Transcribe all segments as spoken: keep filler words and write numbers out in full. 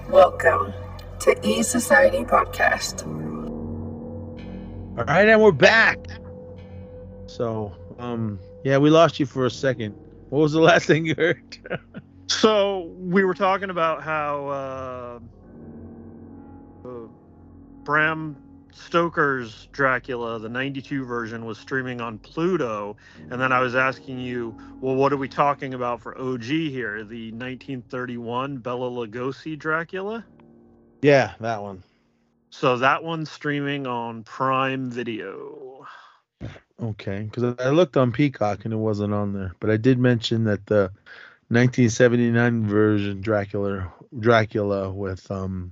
Welcome to E Society Podcast. All right, and we're back. So, um, yeah, we lost you for a second. What was the last thing you heard? So we were talking about how uh, uh, Bram Stoker's Dracula, the ninety-two version, was streaming on Pluto, and then I was asking you, well, what are we talking about for O G here? The nineteen thirty-one Bela Lugosi Dracula? Yeah, that one. So that one's streaming on Prime Video. Okay, because I looked on Peacock and it wasn't on there, but I did mention that the nineteen seventy-nine version Dracula, Dracula with um,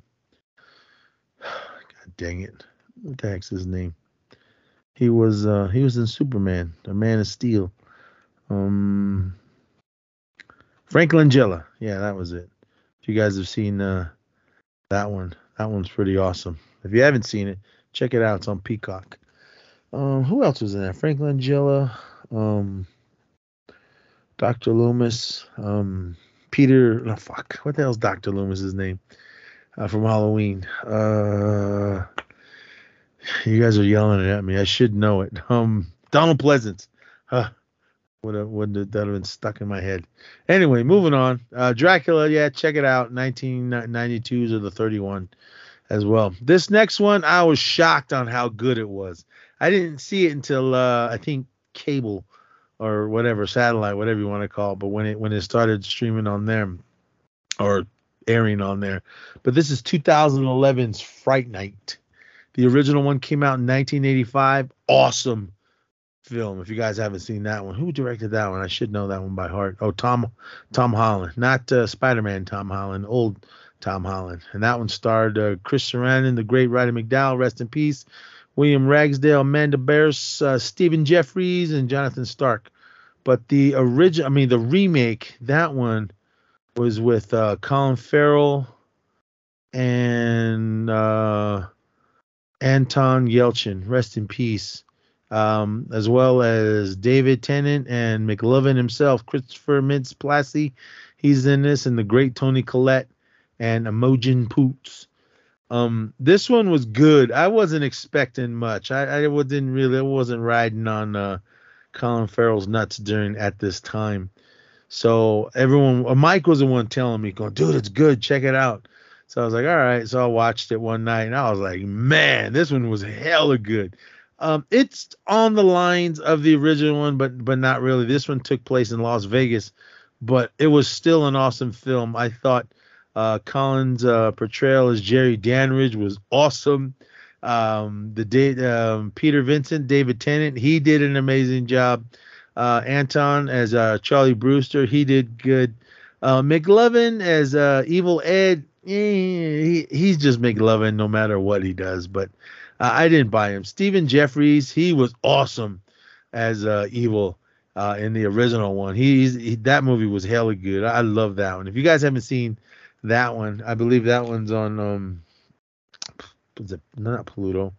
God dang it, what the heck's his name? He was uh, he was in Superman, the Man of Steel. Um, Frank Langella, yeah, that was it. If you guys have seen uh, that one, that one's pretty awesome. If you haven't seen it, check it out. It's on Peacock. Um, who else was in there? Frank Langella, um, Doctor Loomis, um, Peter. No, fuck. What the hell's Doctor Loomis's name uh, from Halloween? Uh, you guys are yelling at me. I should know it. Um, Donald Pleasance. Huh. Would have would that have been stuck in my head. Anyway, moving on. Uh, Dracula. Yeah, check it out. nineteen ninety-twos or the thirty-one as well. This next one, I was shocked on how good it was. I didn't see it until uh, I think cable or whatever, satellite, whatever you want to call it. But when it when it started streaming on there or airing on there. But this is two thousand eleven's Fright Night. The original one came out in nineteen eighty-five. Awesome film. If you guys haven't seen that one, who directed that one? I should know that one by heart. Oh, Tom Tom Holland, not uh, Spider-Man Tom Holland, old Tom Holland. And that one starred uh, Chris Sarandon, the great Roddy McDowall, rest in peace, William Ragsdale, Amanda Bears, uh, Stephen Jeffries, and Jonathan Stark. But the original, I mean, the remake, that one was with uh, Colin Farrell and uh, Anton Yelchin, rest in peace, um, as well as David Tennant and McLovin himself, Christopher Mintz-Plasse. He's in this, and the great Toni Collette and Imogen Poots. Um, this one was good. I wasn't expecting much. I, I didn't really, I wasn't riding on uh, Colin Farrell's nuts during at this time. So everyone, uh, Mike was the one telling me, going, dude, it's good. Check it out. So I was like, all right. So I watched it one night and I was like, man, this one was hella good. Um, it's on the lines of the original one, but but not really. This one took place in Las Vegas, but it was still an awesome film. I thought uh, Colin's uh, portrayal as Jerry Danridge was awesome. Um, the da- um, Peter Vincent, David Tennant, he did an amazing job. Uh, Anton as uh, Charlie Brewster, he did good. Uh, McLovin as uh, Evil Ed, eh, he, he's just McLovin no matter what he does, but uh, I didn't buy him. Stephen Jeffries, he was awesome as uh, Evil uh, in the original one. He's he, that movie was hella good. I, I love that one. If you guys haven't seen that one, I believe that one's on um, is it not Pluto?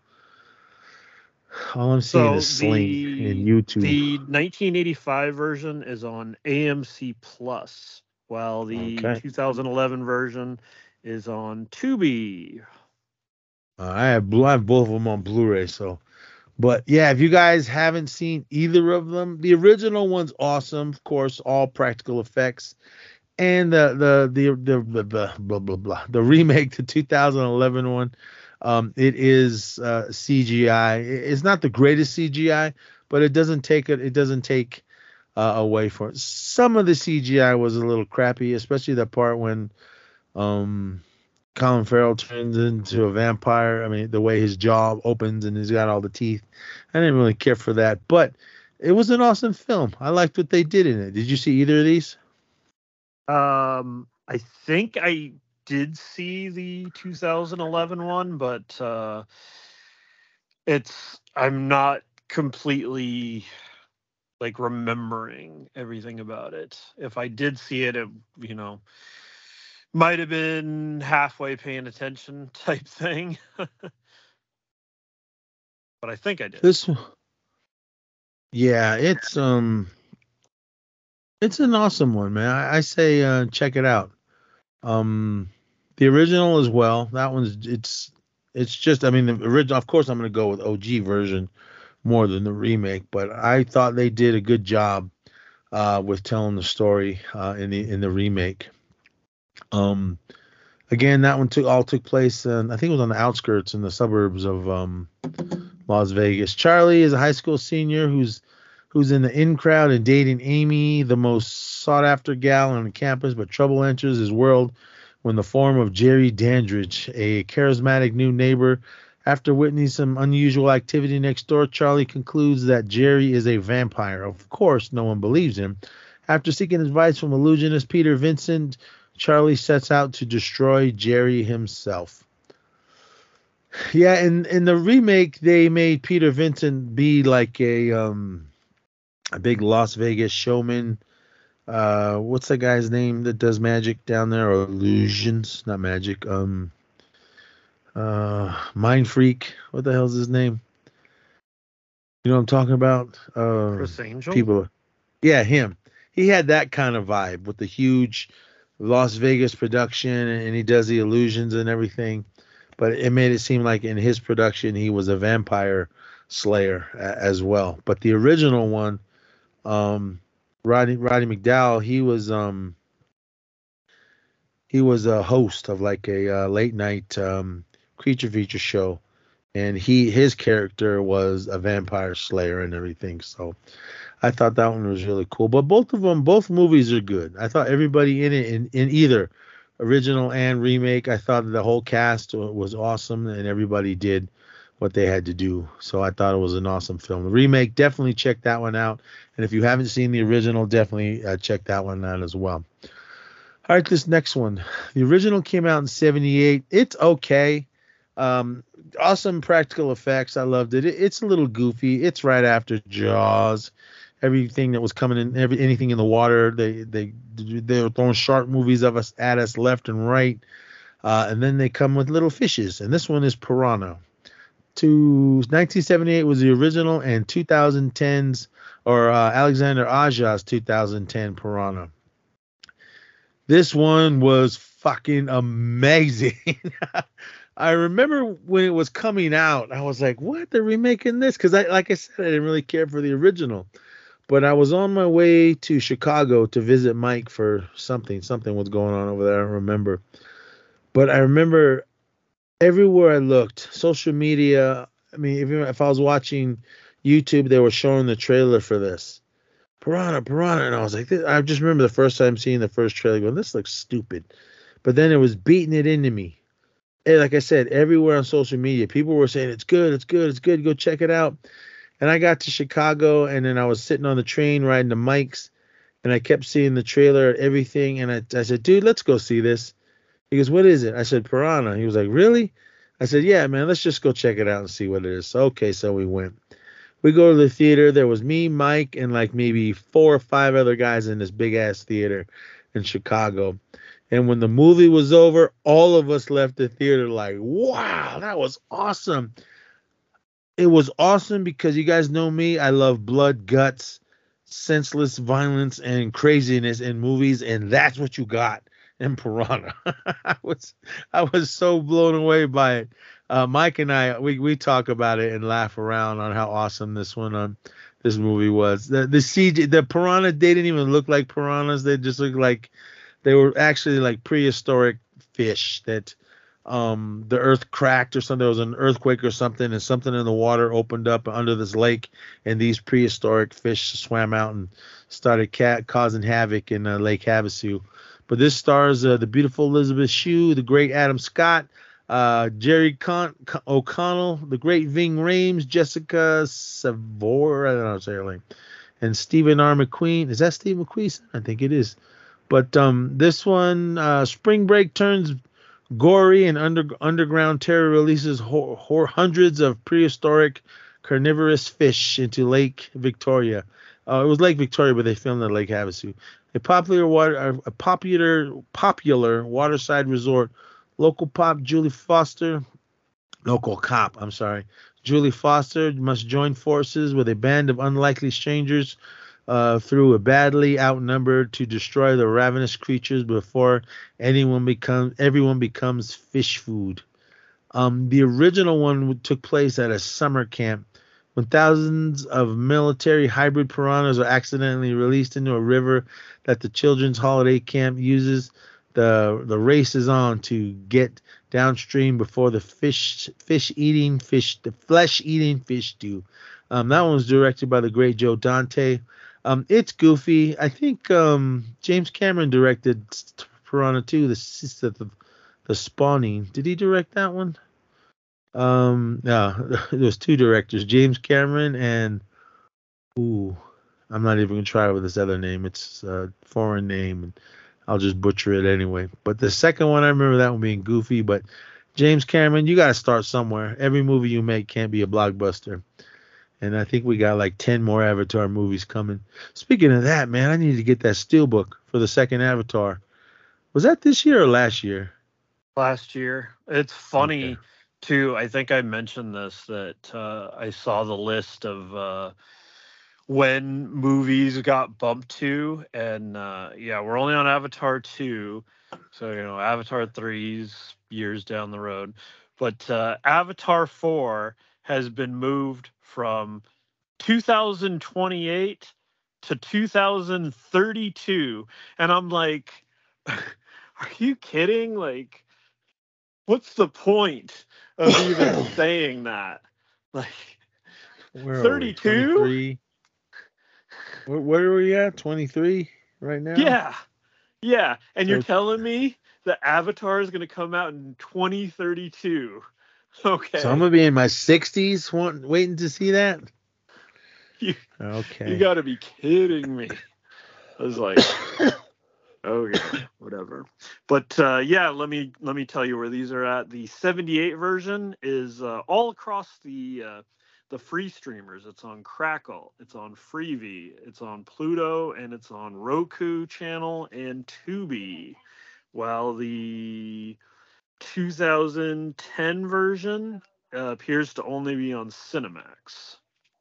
All I'm seeing So is Sling the, and YouTube. The nineteen eighty-five version is on A M C Plus, while the Okay. two thousand eleven version is on Tubi. Uh, I have I have both of them on Blu-ray, so. But yeah, if you guys haven't seen either of them, the original one's awesome, of course, all practical effects, and the the the the, the, the blah blah blah the remake, the two thousand eleven one, um, it is uh, C G I. It's not the greatest C G I, but it doesn't take it. It doesn't take uh, away from it. Some of the C G I was a little crappy, especially that part when um. Colin Farrell turns into a vampire. I mean, the way his jaw opens and he's got all the teeth. I didn't really care for that, but it was an awesome film. I liked what they did in it. Did you see either of these? Um, I think I did see the two thousand eleven one, but uh, it's I'm not completely like remembering everything about it. If I did see it, it you know. Might have been halfway paying attention type thing. But I think I did. This Yeah, it's um it's an awesome one, man. I, I say uh check it out. Um The original as well. That one's it's it's just I mean the original. Of course, I'm gonna go with O G version more than the remake, but I thought they did a good job uh, with telling the story uh, in the in the remake. Um, again, that one took all took place, in, I think it was on the outskirts in the suburbs of um, Las Vegas. Charlie is a high school senior who's who's in the in crowd and dating Amy, the most sought after gal on the campus, but trouble enters his world when the form of Jerry Dandridge, a charismatic new neighbor. After witnessing some unusual activity next door, Charlie concludes that Jerry is a vampire. Of course, no one believes him. After seeking advice from illusionist Peter Vincent, Charlie sets out to destroy Jerry himself. Yeah, in, in the remake, they made Peter Vincent be like a um a big Las Vegas showman. Uh, what's the guy's name that does magic down there? Or illusions, not magic. Um, uh, Mind Freak. What the hell's his name? You know what I'm talking about? Uh, Chris Angel? People. Yeah, him. He had that kind of vibe with the huge Las Vegas production, and he does the illusions and everything. But it made it seem like in his production he was a vampire slayer a- as well. But the original one, um, Roddy Roddy McDowall, he was um he was a host of like a uh, late night um, creature feature show, and he his character was a vampire slayer and everything. So I thought that one was really cool. But both of them, both movies are good. I thought everybody in it, in, in either original and remake, I thought the whole cast was awesome, and everybody did what they had to do. So I thought it was an awesome film. The remake, definitely check that one out. And if you haven't seen the original, definitely uh, check that one out as well. All right, this next one. The original came out in seventy-eight. It's okay. Um, awesome practical effects. I loved it. it. It's a little goofy. It's right after Jaws. Everything that was coming in, every anything in the water, they they they were throwing shark movies of us at us left and right, uh, and then they come with little fishes. And this one is Piranha. To nineteen seventy-eight was the original, and twenty ten's or uh, Alexander Aja's two thousand ten Piranha. This one was fucking amazing. I remember when it was coming out, I was like, "What? They're remaking this?" Because I, like I said, I didn't really care for the original. But I was on my way to Chicago to visit Mike for something. Something was going on over there. I don't remember. But I remember everywhere I looked, social media. I mean, if, if I was watching YouTube, they were showing the trailer for this. Piranha, Piranha. And I was like, I just remember the first time seeing the first trailer going, this looks stupid. But then it was beating it into me. And like I said, everywhere on social media, people were saying, it's good, it's good, it's good. Go check it out. And I got to Chicago, and then I was sitting on the train riding to Mike's, and I kept seeing the trailer and everything. And I, I said, dude, let's go see this. He goes, what is it? I said, Piranha. He was like, really? I said, yeah, man, let's just go check it out and see what it is. So, okay, so we went. We go to the theater. There was me, Mike, and like maybe four or five other guys in this big-ass theater in Chicago. And when the movie was over, all of us left the theater like, wow, that was awesome. It was awesome because you guys know me. I love blood, guts, senseless violence, and craziness in movies, and that's what you got in Piranha. I was I was so blown away by it. Uh, Mike and I, we we talk about it and laugh around on how awesome this one on this movie was. The the C G, the Piranha, they didn't even look like piranhas. They just looked like they were actually like prehistoric fish that. Um, the earth cracked or something. There was an earthquake or something, and something in the water opened up under this lake, and these prehistoric fish swam out and started ca- causing havoc in uh, Lake Havasu. But this stars uh, the beautiful Elizabeth Shue, the great Adam Scott, uh, Jerry Con- Con- O'Connell, the great Ving Rhames, Jessica Savor, I don't know how to say her name, and Stephen R. McQueen. Is that Steve McQueen? I think it is. But um, this one, uh, Spring Break turns gory and under, underground terror releases ho- ho- hundreds of prehistoric carnivorous fish into Lake Victoria. Uh, it was Lake Victoria, but they filmed at Lake Havasu. A popular water, a popular popular waterside resort. Local pop Julie Foster, local cop. I'm sorry, Julie Foster must join forces with a band of unlikely strangers uh, through a badly outnumbered to destroy the ravenous creatures before anyone becomes everyone becomes fish food. Um, the original one took place at a summer camp when thousands of military hybrid piranhas are accidentally released into a river that the children's holiday camp uses. The the race is on to get downstream before the fish fish eating fish the flesh eating fish do. Um, that one was directed by the great Joe Dante. Um, it's goofy. I think um, James Cameron directed Piranha two, the the the Spawning. Did he direct that one? Um, no, there was two directors, James Cameron and ooh, I'm not even gonna try with this other name. It's a foreign name, and I'll just butcher it anyway. But the second one, I remember that one being goofy. But James Cameron, you gotta start somewhere. Every movie you make can't be a blockbuster. And I think we got like ten more Avatar movies coming. Speaking of that, man, I need to get that steelbook for the second Avatar. Was that this year or last year? Last year. It's funny, Okay. too. I think I mentioned this, that uh, I saw the list of uh, when movies got bumped to. And uh, yeah, we're only on Avatar two. So, you know, Avatar three's years down the road. But uh, Avatar four has been moved from two thousand twenty-eight to two thousand thirty-two. And I'm like, are you kidding? Like, what's the point of even saying that? Like, Where are we? thirty-two? twenty-three? Where, where are we at? twenty-three right now? Yeah. Yeah. And you're So, telling me that Avatar is going to come out in twenty thirty-two. Okay. so I'm going to be in my sixties want, waiting to see that? You, Okay. you got to be kidding me. I was like, okay, whatever. But uh, yeah, let me let me tell you where these are at. The seventy-eight version is uh, all across the uh, the free streamers. It's on Crackle, it's on Freevee, it's on Pluto, and it's on Roku channel and Tubi. While the two thousand ten version uh, appears to only be on Cinemax.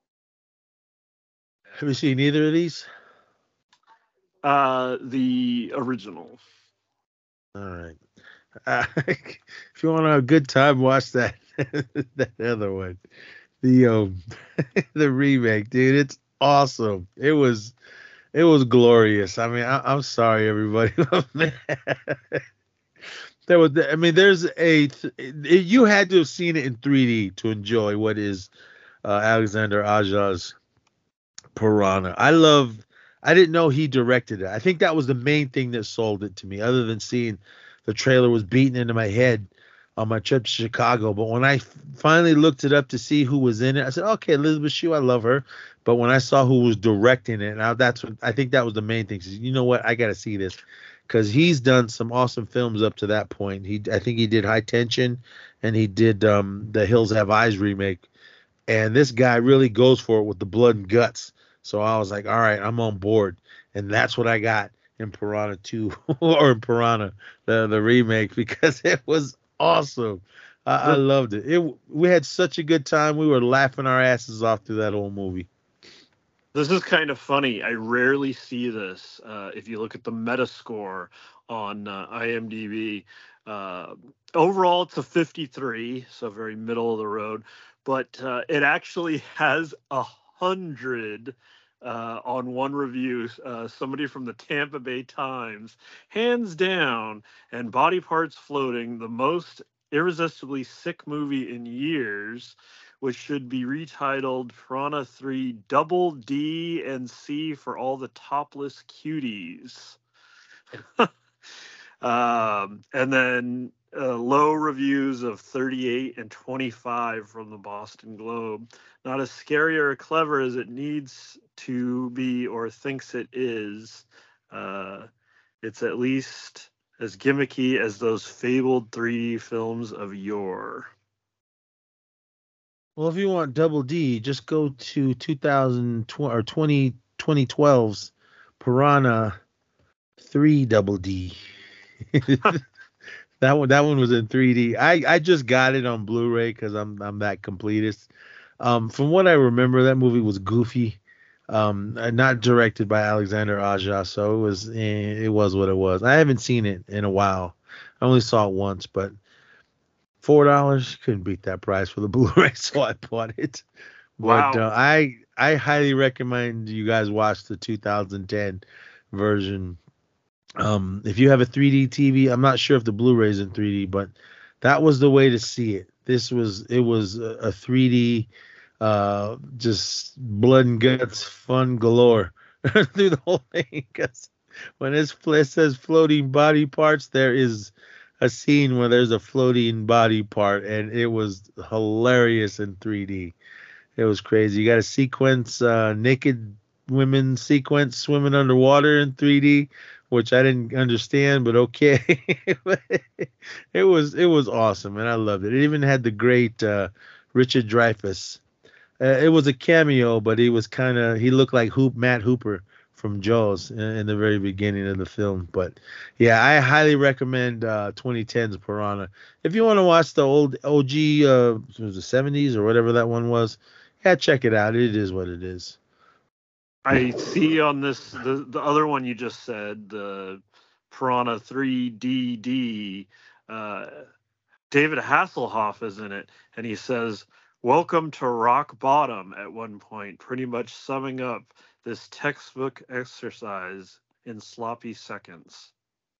Have you seen either of these? Uh, the original. All right. Uh, if you want to have a good time, watch that that other one. The um the remake, dude. It's awesome. It was it was glorious. I mean, I, I'm sorry, everybody. There was, I mean, there's a you had to have seen it in three D to enjoy what is uh, Alexander Aja's Piranha. I love. I didn't know he directed it. I think that was the main thing that sold it to me, other than seeing the trailer was beaten into my head on my trip to Chicago. But when I f- finally looked it up to see who was in it, I said, "Okay, Elizabeth Shue, I love her." But when I saw who was directing it, now that's what I think that was the main thing. You know what? I got to see this because he's done some awesome films up to that point. He, I think he did High Tension, and he did um, the Hills Have Eyes remake. And this guy really goes for it with the blood and guts. So I was like, all right, I'm on board. And that's what I got in Piranha two or in Piranha, the, the remake, because it was awesome. I, I The, loved it. it. We had such a good time. We were laughing our asses off through that whole movie. this is kind of funny. I rarely see this. Uh, if you look at the Metascore on uh, IMDb, uh, overall it's a fifty-three, so very middle of the road. But uh, it actually has a hundred uh, on one review. Uh, somebody from the Tampa Bay Times, hands down, and Body Parts Floating, the most irresistibly sick movie in years, which should be retitled Piranha three Double D and C for all the topless cuties. um, and then uh, low reviews of thirty-eight and twenty-five from the Boston Globe. Not as scary or clever as it needs to be or thinks it is. Uh, it's at least as gimmicky as those fabled three D films of yore. Well, if you want Double D, just go to two thousand twenty or twenty, twenty twelve's Piranha three Double D. That one, that one was in three D. I, I just got it on Blu-ray because I'm I'm that completist. Um, from what I remember, that movie was goofy. Um, uh, not directed by Alexander Aja, so it was eh, it was what it was. I haven't seen it in a while. I only saw it once, but four dollars couldn't beat that price for the Blu-ray, so I bought it. But Wow. uh, I I highly recommend you guys watch the two thousand ten version. Um, if you have a three D T V, I'm not sure if the Blu-ray is in three D, but that was the way to see it. This was it was a, a three D, uh, just blood and guts, fun galore through the whole thing. Because when it's, it says floating body parts, there is a scene where there's a floating body part, and it was hilarious in three D. It was crazy. You got a sequence, uh, naked women sequence swimming underwater in three D, which I didn't understand, but okay. it was it was awesome, and I loved it. It even had the great uh, Richard Dreyfuss. Uh, it was a cameo, but he was kind of he looked like Hoop Matt Hooper from Jaws in, in the very beginning of the film. But yeah, I highly recommend uh, twenty ten's Piranha. If you want to watch the old O G, uh, it was the seventies or whatever that one was. Yeah, check it out. It is what it is. I see on this the the other one you just said, the Piranha three D D. Uh, David Hasselhoff is in it, and he says, "Welcome to rock bottom." At one point, pretty much summing up this textbook exercise in sloppy seconds.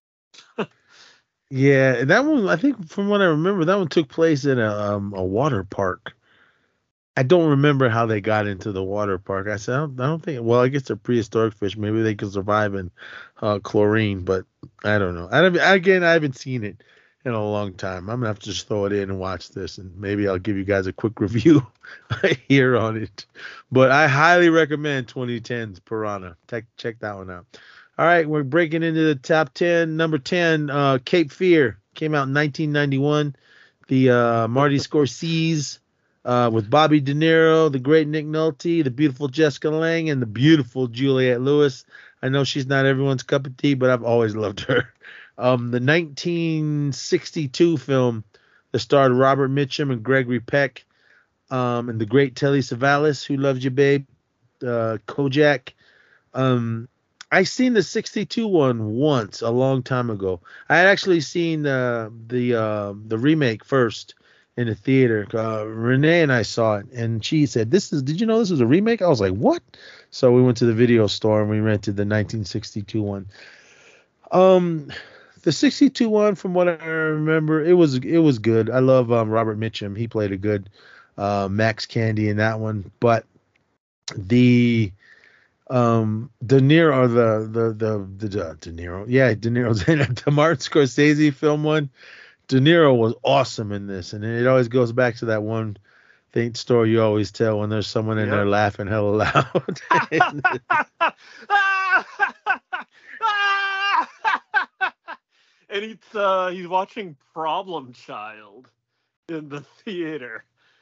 Yeah, that one. I think from what I remember, that one took place in a um, a water park. I don't remember how they got into the water park. I said, I don't, I don't think. Well, I guess they're prehistoric fish. Maybe they could survive in uh, chlorine, but I don't know. I don't, again, I haven't seen it in a long time. I'm gonna have to just throw it in and watch this, and maybe I'll give you guys a quick review here on it. But I highly recommend twenty ten's Piranha. Check check that one out. All right, we're breaking into the top ten. Number ten, uh, Cape Fear, came out in nineteen ninety-one. The uh, Marty Scorsese. Uh, with Bobby De Niro, the great Nick Nolte, the beautiful Jessica Lange, and the beautiful Juliette Lewis. I know she's not everyone's cup of tea, but I've always loved her. Um, the nineteen sixty-two film that starred Robert Mitchum and Gregory Peck, um, and the great Telly Savalas, Who Loves You, Babe, uh, Kojak. Um, I seen the sixty-two one once a long time ago. I had actually seen uh, the uh, the remake first in the theater. Uh, Renee and I saw it, and she said, "This is. Did you know this was a remake?" I was like, "What?" So we went to the video store and we rented the nineteen sixty-two one. Um, the sixty-two one, from what I remember, it was it was good. I love um, Robert Mitchum. He played a good uh, Max Candy in that one. But the um De Niro, or the the the the uh, De Niro, yeah, De Niro's in it. The Martin Scorsese film one. De Niro was awesome in this, and it always goes back to that one thing story you always tell when there's someone in Yep. there laughing hella loud. And he's uh, he's watching Problem Child in the theater.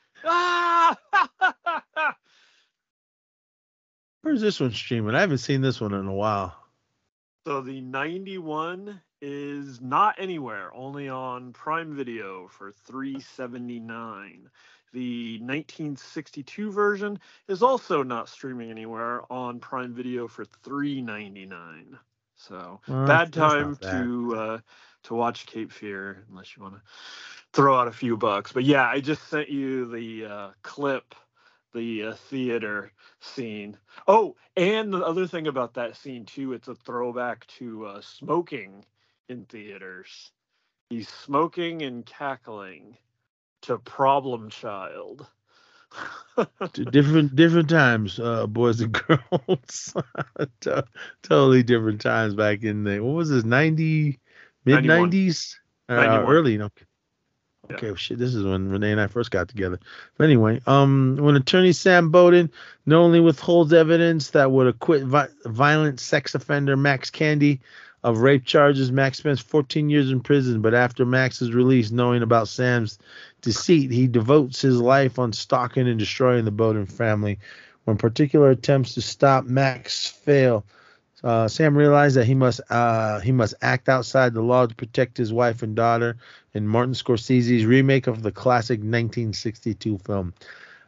Where's this one streaming? I haven't seen this one in a while. So the ninety-one is not anywhere, only on Prime Video for three seventy-nine. The nineteen sixty-two version is also not streaming anywhere on Prime Video for three ninety-nine. So Well, bad that's not time bad. to uh, to watch Cape Fear unless you want to throw out a few bucks. But yeah, I just sent you the uh, clip, the uh, theater scene. Oh, and the other thing about that scene too, it's a throwback to uh, smoking in theaters. He's smoking and cackling to Problem Child. D- different different times, uh, boys and girls. To- totally different times back in the, what was this, ninety, mid nineties, uh, ninety-one. early. Okay, okay, well, shit. This is when Renee and I first got together. But anyway, um, when attorney Sam Bowden not only withholds evidence that would acquit vi- violent sex offender Max Candy of rape charges, Max spends fourteen years in prison. But after Max's release, knowing about Sam's deceit, he devotes his life on stalking and destroying the Bowden family. When particular attempts to stop Max fail, uh, Sam realized that he must uh, he must act outside the law to protect his wife and daughter in Martin Scorsese's remake of the classic nineteen sixty-two film.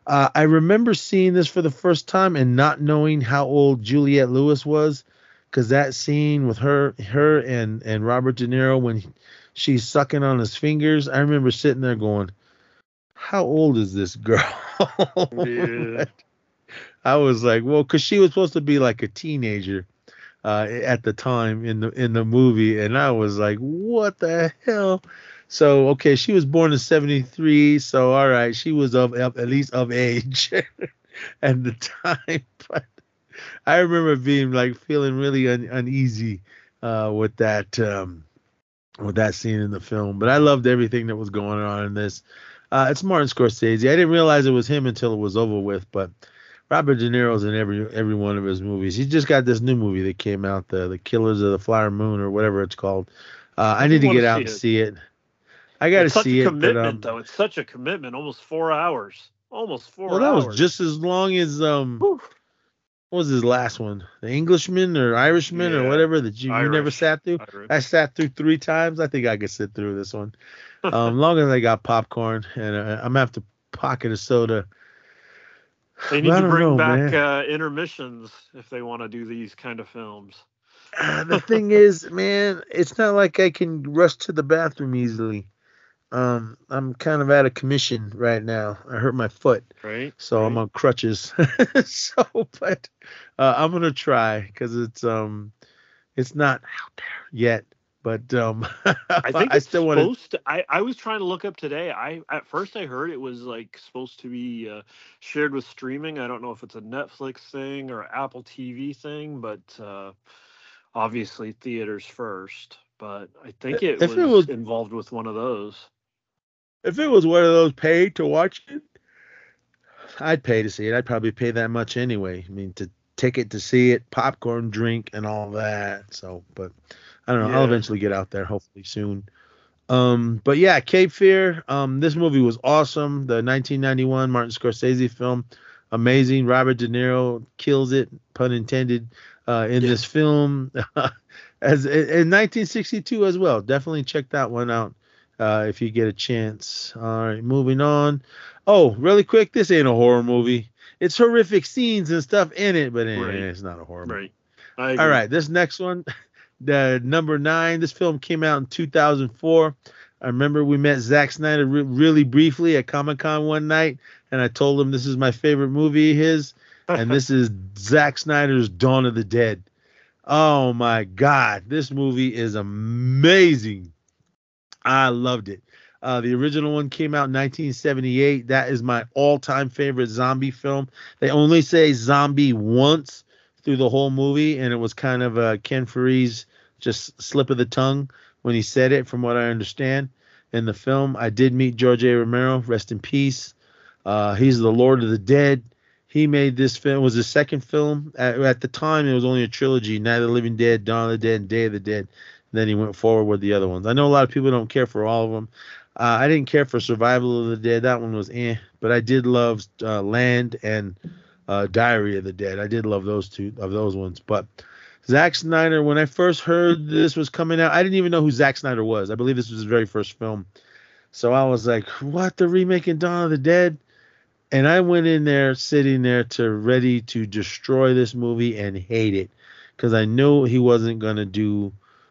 Uh, I remember seeing this for the first time and not knowing how old Juliette Lewis was, because that scene with her, her and and Robert De Niro when she's sucking on his fingers, I remember sitting there going, "How old is this girl?" Yeah. I was like, well, because she was supposed to be like a teenager uh, at the time in the in the movie, and I was like, what the hell? So okay, she was born in seventy-three, so all right, she was of, of at least of age at the time. But I remember being like feeling really un, uneasy uh, with that um, with that scene in the film. But I loved everything that was going on in this. Uh, it's Martin Scorsese. I didn't realize it was him until it was over with, but Robert De Niro's in every every one of his movies. He just got this new movie that came out, the the Killers of the Flower Moon or whatever it's called. Uh, I, I need do to wanna get out see and it. see it. I got to It's such see a it, but commitment, um, though. It's such a commitment. Almost four hours. Almost four well, that was hours. just as long as um, Whew. what was his last one? The Englishman or Irishman or Yeah, whatever that you, you never Irish. sat through. Irish. I sat through three times. I think I could sit through this one. Um, long as I got popcorn, and uh, I'm gonna have to pocket a soda. They But need I to don't bring know, back man. uh, intermissions if they want to do these kind of films. Uh, the thing is, man, it's not like I can rush to the bathroom easily. Um, I'm kind of out of commission right now. I hurt my foot, Right? so I'm Right. on crutches. So, but uh, I'm gonna try because it's um, it's not out there yet. But um, I think I it's still want to. supposed to. I, I was trying to look up today. I At first I heard it was like supposed to be uh, shared with streaming. I don't know if it's a Netflix thing or Apple T V thing, but uh, obviously theaters first. But I think it If it was was involved with one of those. if it was one of those paid to watch it, I'd pay to see it. I'd probably pay that much anyway. I mean, to ticket to see it, popcorn, drink, and all that. So, but I don't know. I'll Yeah. eventually get out there, hopefully soon. Um, but yeah, Cape Fear. Um, this movie was awesome. The nineteen ninety-one Martin Scorsese film, amazing. Robert De Niro kills it, pun intended, uh, in Yeah. this film. As in nineteen sixty-two as well. Definitely check that one out uh, if you get a chance. All right, moving on. Oh, really quick, this ain't a horror movie. It's horrific scenes and stuff in it, but eh, Right. it's not a horror movie. Right. I agree. All right, this next one, the number nine. This film came out in two thousand four. I remember we met Zack Snyder re- really briefly at Comic Con one night, and I told him this is my favorite movie of his, and this is Zack Snyder's Dawn of the Dead. Oh my God, this movie is amazing. I loved it. Uh, the original one came out in nineteen seventy-eight. That is my all-time favorite zombie film. They only say zombie once through the whole movie, and it was kind of a Ken Foree's just slip of the tongue when he said it, from what I understand. In the film, I did meet George A. Romero, rest in peace. Uh, he's the Lord of the Dead. He made this film. It was his second film. At, at the time, it was only a trilogy: Night of the Living Dead, Dawn of the Dead, and Day of the Dead. And then he went forward with the other ones. I know a lot of people don't care for all of them. Uh, I didn't care for Survival of the Dead. That one was eh. But I did love uh, Land and uh, Diary of the Dead. I did love those two of those ones. But Zack Snyder, when I first heard this was coming out, I didn't even know who Zack Snyder was. I believe this was his very first film. So I was like, what, they're remaking Dawn of the Dead? And I went in there, sitting there to ready to destroy this movie and hate it, because I knew he wasn't going to do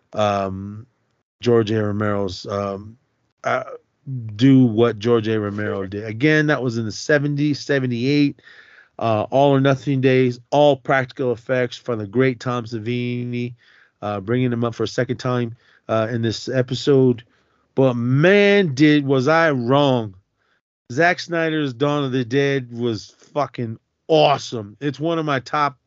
um, George A. Romero's um, uh, do what George A. Romero did. Again, that was in the seventies, seventy-eight, uh, All or Nothing days, all practical effects from the great Tom Savini, uh, bringing him up for a second time uh, in this episode. But man, did was I wrong. Zack Snyder's Dawn of the Dead was fucking awesome. It's one of my top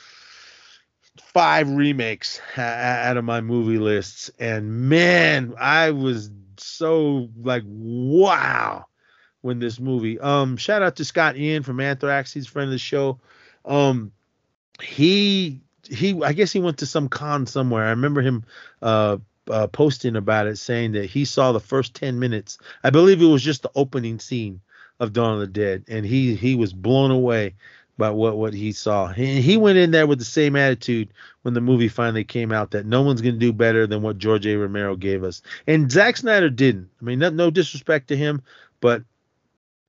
five remakes out of my movie lists. And man, I was so like, wow, when this movie. Um, shout out to Scott Ian from Anthrax. He's a friend of the show. Um, he he, I guess he went to some con somewhere. I remember him uh, uh posting about it, saying that he saw the first ten minutes. I believe it was just the opening scene of Dawn of the Dead, and he he was blown away by what what he saw. He, he went in there with the same attitude when the movie finally came out, that no one's going to do better than what George A. Romero gave us. And Zack Snyder didn't. I mean, no, no disrespect to him, but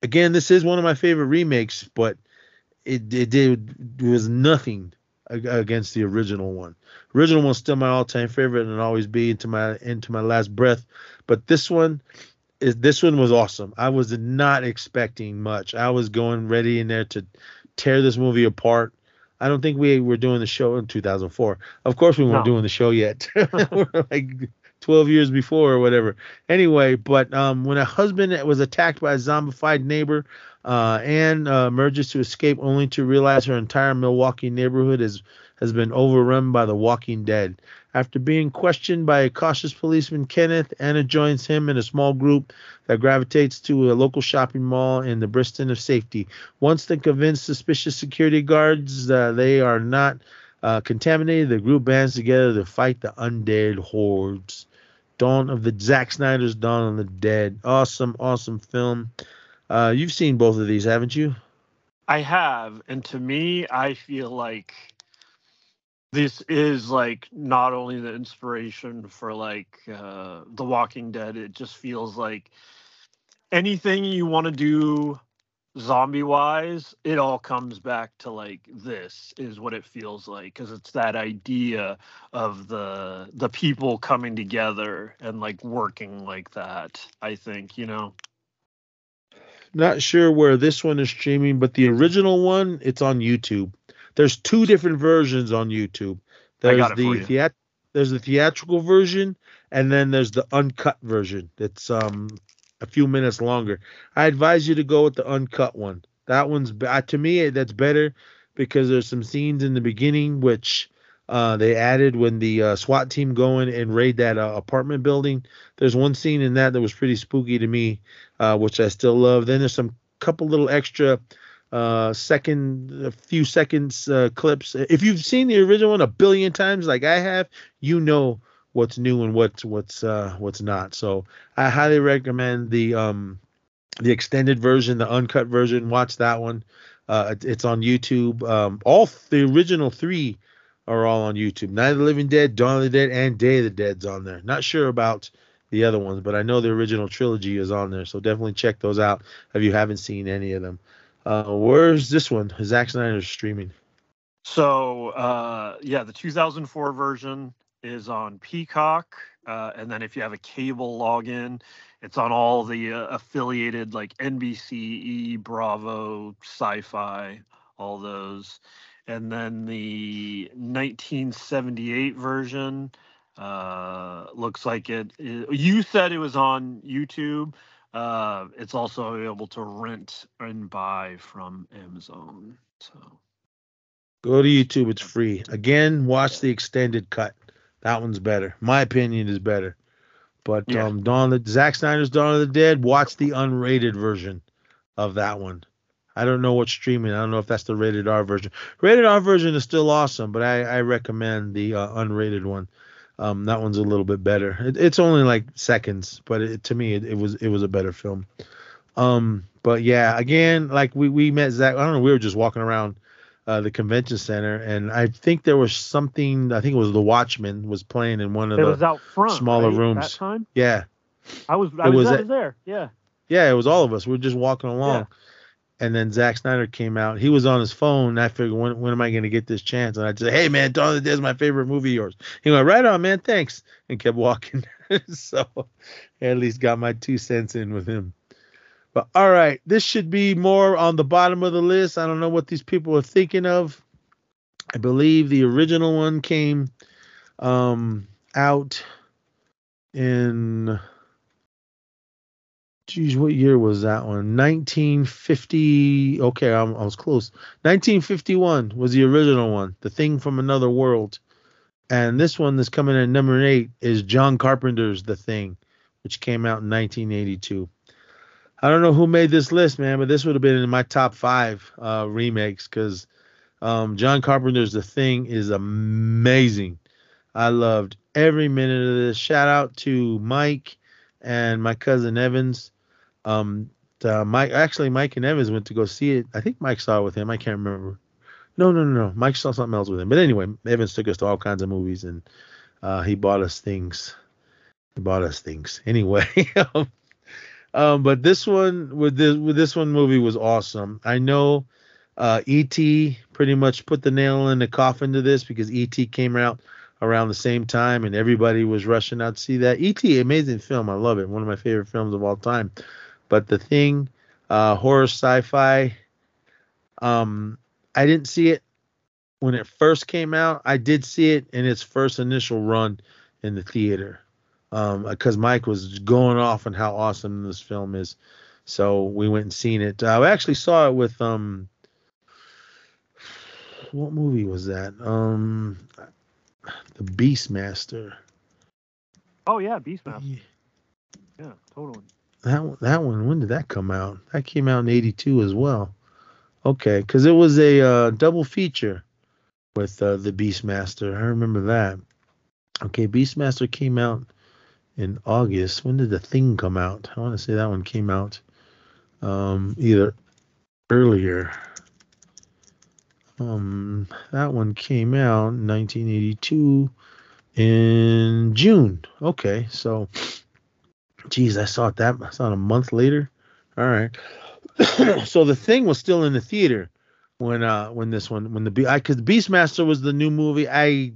again, this is one of my favorite remakes, but it it did it was nothing ag- against the original one. Original one's still my all-time favorite and always be into my into my last breath. But this one is this one was awesome. I was not expecting much. I was going ready in there to tear this movie apart. I don't think we were doing the show in two thousand four. Of course, we weren't No. doing the show yet. We're like twelve years before or whatever. Anyway, but um, when a husband was attacked by a zombified neighbor, uh, Anne uh, emerges to escape only to realize her entire Milwaukee neighborhood is, has been overrun by the Walking Dead. After being questioned by a cautious policeman, Kenneth, Anna joins him in a small group that gravitates to a local shopping mall in the Briston of safety. Once they convince suspicious security guards uh, they are not uh, contaminated, the group bands together to fight the undead hordes. Dawn of the Zack Snyder's Dawn of the Dead. Awesome, awesome film. Uh, you've seen both of these, haven't you? I have, and to me, I feel like this is like not only the inspiration for like uh, The Walking Dead. It just feels like anything you want to do zombie wise, it all comes back to like this is what it feels like, because it's that idea of the the people coming together and like working like that. I think, you know. Not sure where this one is streaming, but the original one, it's on YouTube. There's two different versions on YouTube. I There's got it the for you. theat- there's the theatrical version, and then there's the uncut version. It's um a few minutes longer. I advise you to go with the uncut one. That one's be- uh, to me that's better because there's some scenes in the beginning which uh, they added when the uh, SWAT team go in and raid that uh, apartment building. There's one scene in that that was pretty spooky to me, uh, which I still love. Then there's some couple little extra uh second a few seconds uh, clips. If you've seen the original one a billion times like I have, you know what's new and what's what's uh what's not. So I highly recommend the um the extended version, the uncut version. Watch that one. Uh it- it's on YouTube. Um all th- the original three are all on YouTube. Night of the Living Dead, Dawn of the Dead, and Day of the Dead's on there. Not sure about the other ones, but I know the original trilogy is on there, so definitely check those out if you haven't seen any of them. Uh, where's this one? Zack Snyder's streaming. So, uh, yeah, the two thousand four version is on Peacock. Uh, and then if you have a cable login, it's on all the uh, affiliated like N B C, E, Bravo, Sci-Fi, all those. And then the nineteen seventy-eight version uh, looks like it, it. You said it was on YouTube. Uh, it's also available to rent and buy from Amazon. So. Go to YouTube. It's free. Again, watch the extended cut. That one's better. My opinion is better. But Yeah. um, Dawn of the Zack Snyder's Dawn of the Dead. Watch the unrated version of that one. I don't know what's streaming. I don't know if that's the rated R version. Rated R version is still awesome, but I, I recommend the uh, unrated one. Um, that one's a little bit better. It, it's only like seconds, but it, to me, it, it was it was a better film. Um, but yeah, again, like we we met Zach. I don't know. We were just walking around uh, the convention center, and I think there was something. I think it was The Watchmen was playing in one of It the was out front, smaller right? rooms. That time? Yeah, I was I It was, was I at- was there. Yeah. yeah, it was all of us. We were just walking along. And then Zack Snyder came out. He was on his phone. And I figured, when when am I going to get this chance? And I said, hey, man, Dawn of the Dead is my favorite movie of yours. He went, right on, man, thanks. And kept walking. So I at least got my two cents in with him. But all right, this should be more on the bottom of the list. I don't know what these people are thinking of. I believe the original one came um, out in... Geez, what year was that one? nineteen fifty. Okay, I'm, I was close. nineteen fifty-one was the original one, The Thing from Another World. And this one that's coming in at number eight is John Carpenter's The Thing, which came out in nineteen eighty-two. I don't know who made this list, man, but this would have been in my top five uh, remakes because um, John Carpenter's The Thing is amazing. I loved every minute of this. Shout out to Mike and my cousin Evans. Um, uh, Mike, actually, Mike and Evans went to go see it. I think Mike saw it with him. I can't remember. No, no, no, no. Mike saw something else with him. But anyway, Evans took us to all kinds of movies, and uh, he bought us things. He bought us things. Anyway, um, Um, but this one with this with this one movie was awesome. I know uh, E T pretty much put the nail in the coffin to this because E T came out around the same time and everybody was rushing out to see that. E T, amazing film. I love it. One of my favorite films of all time. But The Thing, uh, horror sci-fi, um, I didn't see it when it first came out. I did see it in its first initial run in the theater because um, Mike was going off on how awesome this film is. So we went and seen it. Uh, I actually saw it with um, what movie was that? Um, The Beastmaster. Oh yeah, Beastmaster. Yeah, yeah totally. That that one. When did that come out? That came out in eighty-two as well. Okay, because it was a uh, double feature with uh, the Beastmaster. I remember that. Okay, Beastmaster came out in August. When did The Thing come out? I want to say that one came out um, either earlier. Um, that one came out in nineteen eighty-two in June. Okay, so, geez, I saw it that I saw it a month later. All right. So The Thing was still in the theater when uh when this one when the because Beastmaster was the new movie. I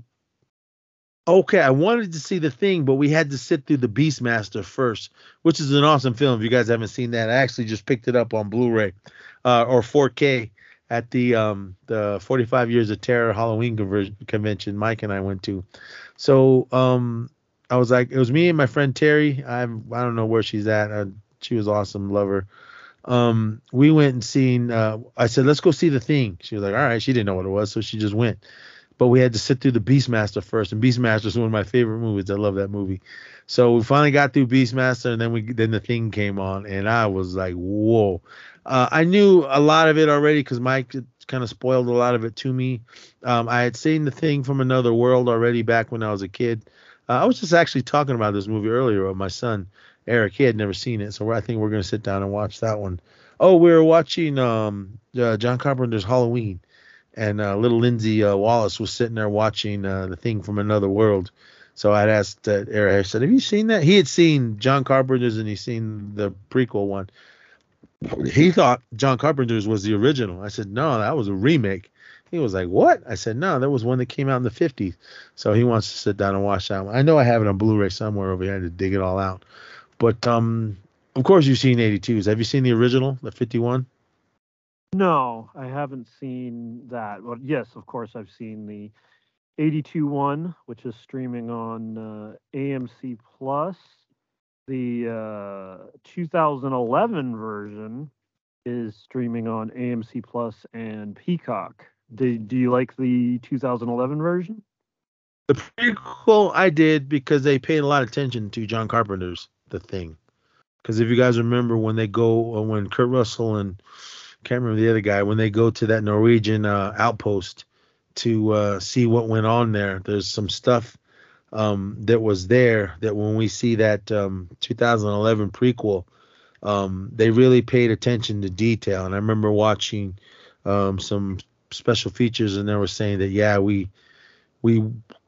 okay, I wanted to see The Thing, but we had to sit through the Beastmaster first, which is an awesome film. If you guys haven't seen that, I actually just picked it up on Blu-ray uh, or four K at the um the forty-five Years of Terror Halloween conversion, convention Mike and I went to. So um I was like, it was me and my friend Terry. I I don't know where she's at. Uh, she was awesome, love her. Um, we went and seen. Uh, I said, let's go see The Thing. She was like, all right. She didn't know what it was, so she just went. But we had to sit through the Beastmaster first, and Beastmaster is one of my favorite movies. I love that movie. So we finally got through Beastmaster, and then we then The Thing came on, and I was like, whoa. Uh, I knew a lot of it already because Mike kind of spoiled a lot of it to me. Um, I had seen The Thing from Another World already back when I was a kid. Uh, I was just actually talking about this movie earlier with my son Eric. He had never seen it, so I think we're going to sit down and watch that one. Oh, we were watching um, uh, John Carpenter's Halloween, and uh, little Lindsay uh, Wallace was sitting there watching uh, The Thing from Another World. So I'd asked uh, Eric, I said, have you seen that? He had seen John Carpenter's and he'd seen the prequel one. He thought John Carpenter's was the original. I said, no, that was a remake. He was like, what? I said, no, there was one that came out in the fifties. So he wants to sit down and watch that one. I know I have it on Blu-ray somewhere over here. I had to dig it all out. But, um, of course, you've seen eighty-twos. Have you seen the original, the fifty-one? No, I haven't seen that. Well, yes, of course, I've seen the eighty-two one, which is streaming on uh, A M C Plus. The uh, two thousand eleven version is streaming on A M C Plus and Peacock. Do, do you like the two thousand eleven version? The prequel I did because they paid a lot of attention to John Carpenter's The Thing. Because if you guys remember when they go, when Kurt Russell and can't remember the other guy, when they go to that Norwegian uh, outpost to uh, see what went on there, there's some stuff um, that was there that when we see that um, two thousand eleven prequel, um, they really paid attention to detail. And I remember watching um, some special features, and they were saying that, yeah, we we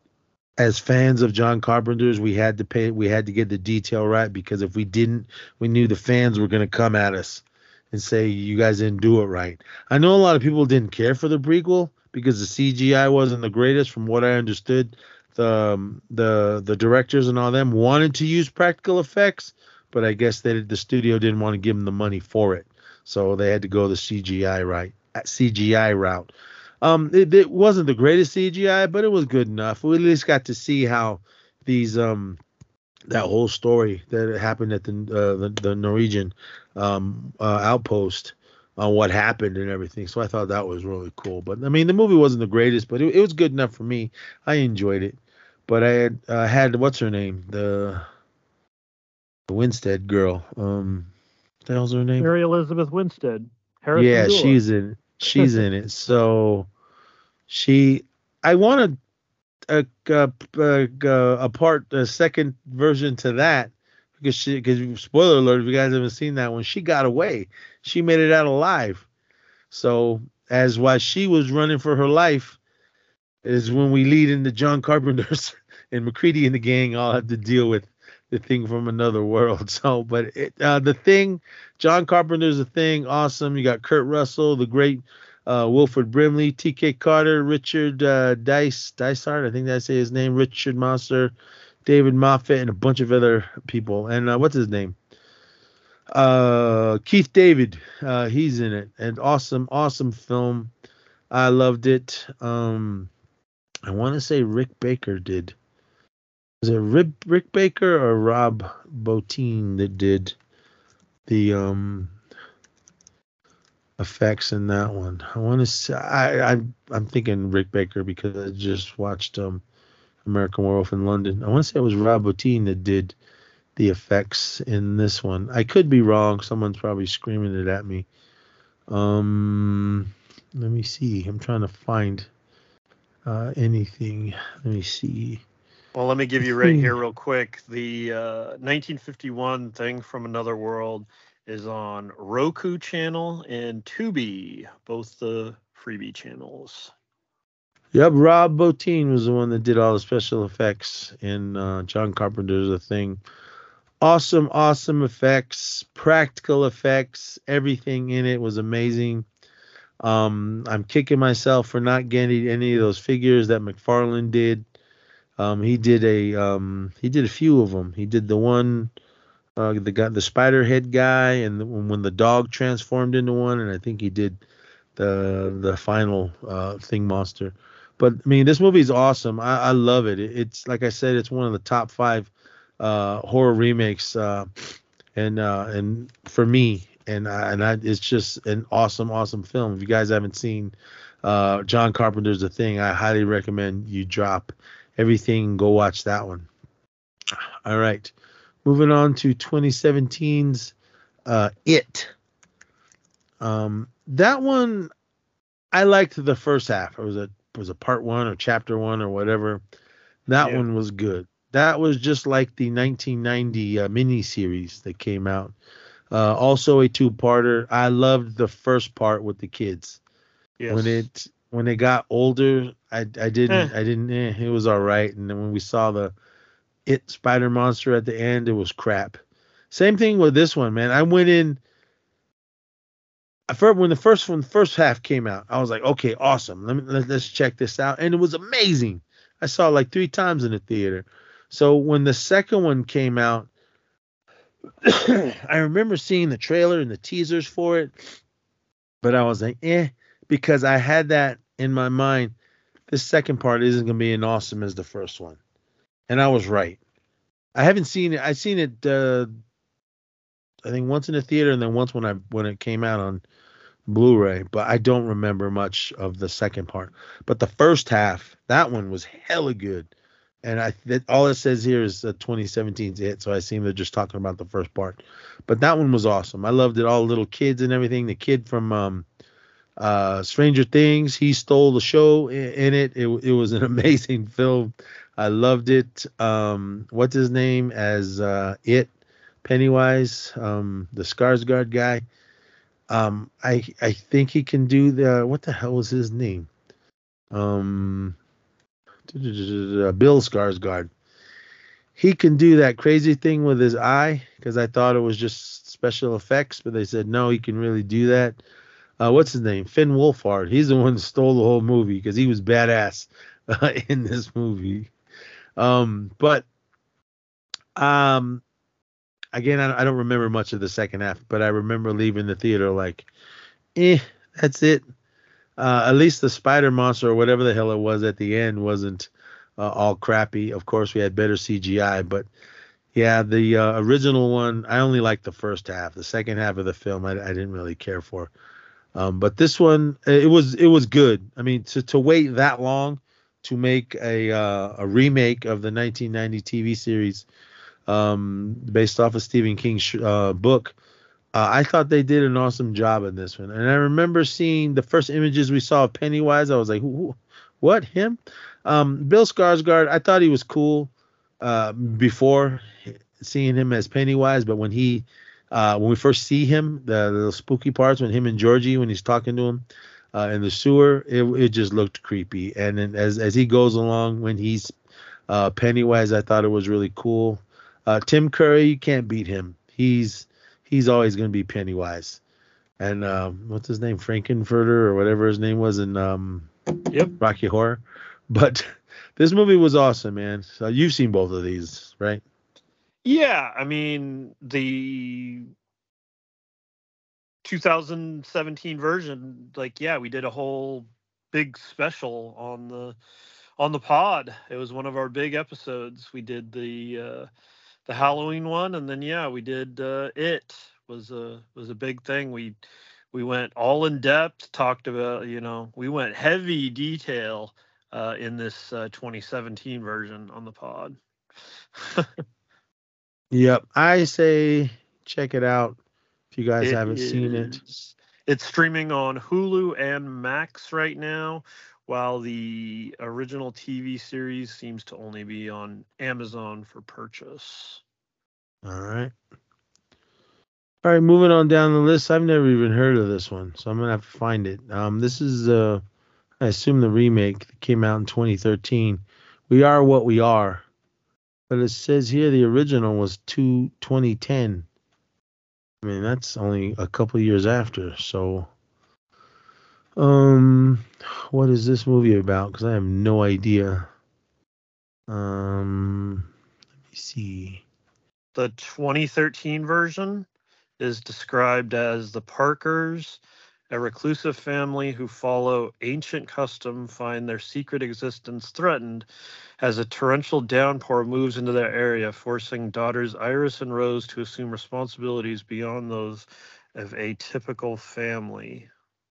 as fans of John Carpenter's, we had to pay, we had to get the detail right, because if we didn't, we knew the fans were going to come at us and say, you guys didn't do it right. I know a lot of people didn't care for the prequel because the C G I wasn't the greatest. From what I understood, the um, the the directors and all them wanted to use practical effects, but I guess they, the studio didn't want to give them the money for it, so they had to go the C G I right C G I route. Um, it, it wasn't the greatest C G I, but it was good enough. We at least got to see how these um that whole story that happened at the uh, the, the Norwegian um uh, outpost on what happened and everything. So I thought that was really cool. But I mean, the movie wasn't the greatest, but it, it was good enough for me. I enjoyed it. But I had uh, had what's her name, the the Winstead girl. Um, what the hell's her name? Mary Elizabeth Winstead. Harrison yeah, Dula. she's in. She's in it. So she, I want a a, a, a part, a second version to that, because she, because spoiler alert, if you guys haven't seen that one, she got away. She made it out alive. So as while she was running for her life, is when we lead into John Carpenter's and McCready and the gang all have to deal with the Thing from Another World. So, but it, uh, the Thing, John Carpenter's The Thing, awesome. You got Kurt Russell, the great uh, Wilford Brimley, T K Carter, Richard uh, Dice, Dysart, I think that's his name, Richard Monster, David Moffat, and a bunch of other people. And uh, what's his name? Uh, Keith David, uh, he's in it. And awesome, awesome film. I loved it. Um, I want to say Rick Baker did. Was it Rick, Rick Baker or Rob Bottin that did the um effects in that one? I want to say I, I I'm thinking Rick Baker because I just watched um American Werewolf in London. I want to say it was Rob Bottin that did the effects in this one. I could be wrong. Someone's probably screaming it at me. Um, let me see. I'm trying to find uh, anything. Let me see. Well, let me give you right here real quick. The uh, nineteen fifty-one Thing from Another World is on Roku channel and Tubi, both the freebie channels. Yep, Rob Bottin was the one that did all the special effects in uh, John Carpenter's The Thing. Awesome, awesome effects, practical effects. Everything in it was amazing. Um, I'm kicking myself for not getting any of those figures that McFarlane did. Um, he did a um, he did a few of them. He did the one, uh, the guy, the spider head guy, and the, when the dog transformed into one, and I think he did the the final uh, Thing monster. But I mean, this movie is awesome. I, I love it. it. It's like I said, it's one of the top five uh, horror remakes, uh, and uh, and for me, and I, and I, it's just an awesome, awesome film. If you guys haven't seen uh, John Carpenter's The Thing, I highly recommend you drop everything, go watch that one. All right, moving on to twenty seventeen's uh, It. Um, that one, I liked the first half. It was a it was a part one or chapter one or whatever. That yeah. one was good. That was just like the nineteen ninety uh, miniseries that came out. Uh, also a two-parter. I loved the first part with the kids. Yes. When it when they got older, I I didn't eh. I didn't. Eh, it was all right. And then when we saw the It spider monster at the end, it was crap. Same thing with this one, man. I went in. When the first when the first half came out, I was like, okay, awesome. Let me let, let's check this out, and it was amazing. I saw it like three times in the theater. So when the second one came out, I remember seeing the trailer and the teasers for it, but I was like, eh, because I had that in my mind. This second part isn't gonna be as awesome as the first one, and I was right. I haven't seen it. I seen it. Uh, I think once in the theater, and then once when I when it came out on Blu-ray, but I don't remember much of the second part. But the first half, that one was hella good. And I that, all it says here is uh, twenty seventeen's It, so I assume they're just talking about the first part. But that one was awesome. I loved it. All the little kids and everything. The kid from um, uh, Stranger Things, he stole the show in, in it. it. It was an amazing film. I loved it. Um, what's his name as uh, It? Pennywise, um, the Skarsgård guy. Um, I I think he can do the what the hell was his name? Um, Bill Skarsgård. He can do that crazy thing with his eye because I thought it was just special effects, but they said no, he can really do that. Uh, what's his name? Finn Wolfhard. He's the one that stole the whole movie because he was badass uh, in this movie. Um, but um. Again, I don't remember much of the second half, but I remember leaving the theater like, eh, that's it. Uh, at least the spider monster or whatever the hell it was at the end wasn't uh, all crappy. Of course, we had better C G I, but yeah, the uh, original one, I only liked the first half. The second half of the film, I, I didn't really care for. Um, but this one, it was it was good. I mean, to to wait that long to make a uh, a remake of the nineteen ninety T V series. Um, based off of Stephen King's uh, book, uh, I thought they did an awesome job in this one. And I remember seeing the first images we saw of Pennywise. I was like, who, what, him? Um, Bill Skarsgård, I thought he was cool uh, before seeing him as Pennywise. But when he, uh, when we first see him, the, the spooky parts, when him and Georgie, when he's talking to him uh, in the sewer, it, it just looked creepy. And then as, as he goes along, when he's uh, Pennywise, I thought it was really cool. Uh, Tim Curry, you can't beat him. He's he's always going to be Pennywise. And um, what's his name, Frankenfurter or whatever his name was in um, Yep. Rocky Horror. But this movie was awesome, man. So you've seen both of these, right? Yeah, I mean the two thousand seventeen version, like yeah, we did a whole big special on the on the pod. It was one of our big episodes. We did the uh, the Halloween one, and then yeah, we did uh, it was a was a big thing. We we went all in depth, talked about you know we went heavy detail uh, in this uh, twenty seventeen version on the pod. Yep. I say check it out if you guys It haven't seen it. is. It's streaming on Hulu and Max right now, while the original T V series seems to only be on Amazon for purchase. All right. All right, moving on down the list. I've never even heard of this one, so I'm gonna have to find it. Um, this is, uh, I assume, the remake that came out in twenty thirteen. We Are What We Are, but it says here the original was two twenty ten. I mean, that's only a couple years after. So, um, what is this movie about? Because I have no idea. Um, let me see. The twenty thirteen version is described as the Parkers, a reclusive family who follow ancient custom, find their secret existence threatened as a torrential downpour moves into their area, forcing daughters Iris and Rose to assume responsibilities beyond those of a typical family.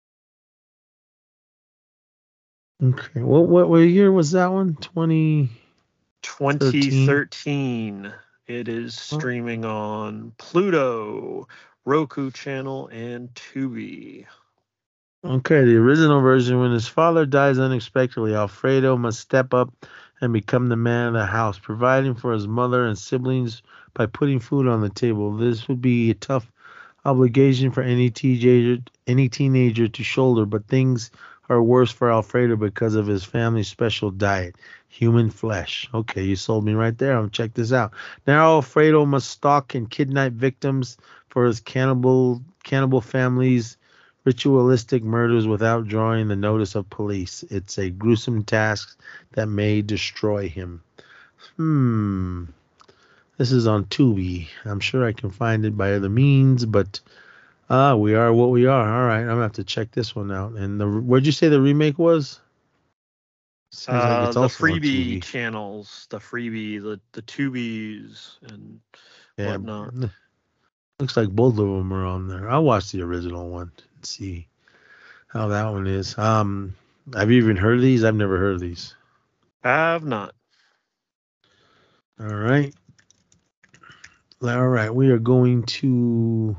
Okay, what what what year was that one? Twenty. twenty thirteen. It is streaming on Pluto, Roku channel, and Tubi. Okay, the original version, when his father dies unexpectedly, Alfredo must step up and become the man of the house, providing for his mother and siblings by putting food on the table. This would be a tough obligation for any teenager, any teenager to shoulder, but things are worse for Alfredo because of his family's special diet, human flesh. Okay, you sold me right there. I'll check this out. Now Alfredo must stalk and kidnap victims for his cannibal cannibal family's ritualistic murders without drawing the notice of police. It's a gruesome task that may destroy him. Hmm. This is on Tubi. I'm sure I can find it by other means, but ah, we are what we are. All right, I'm gonna have to check this one out. And the where'd you say the remake was? Sounds uh, like it's the also freebie channels, the freebie, the the Tubies, and yeah, whatnot. Looks like both of them are on there. I'll watch the original one and see how that one is. Um, have you even heard of these? I've never heard of these. I have not. All right. All right, we are going to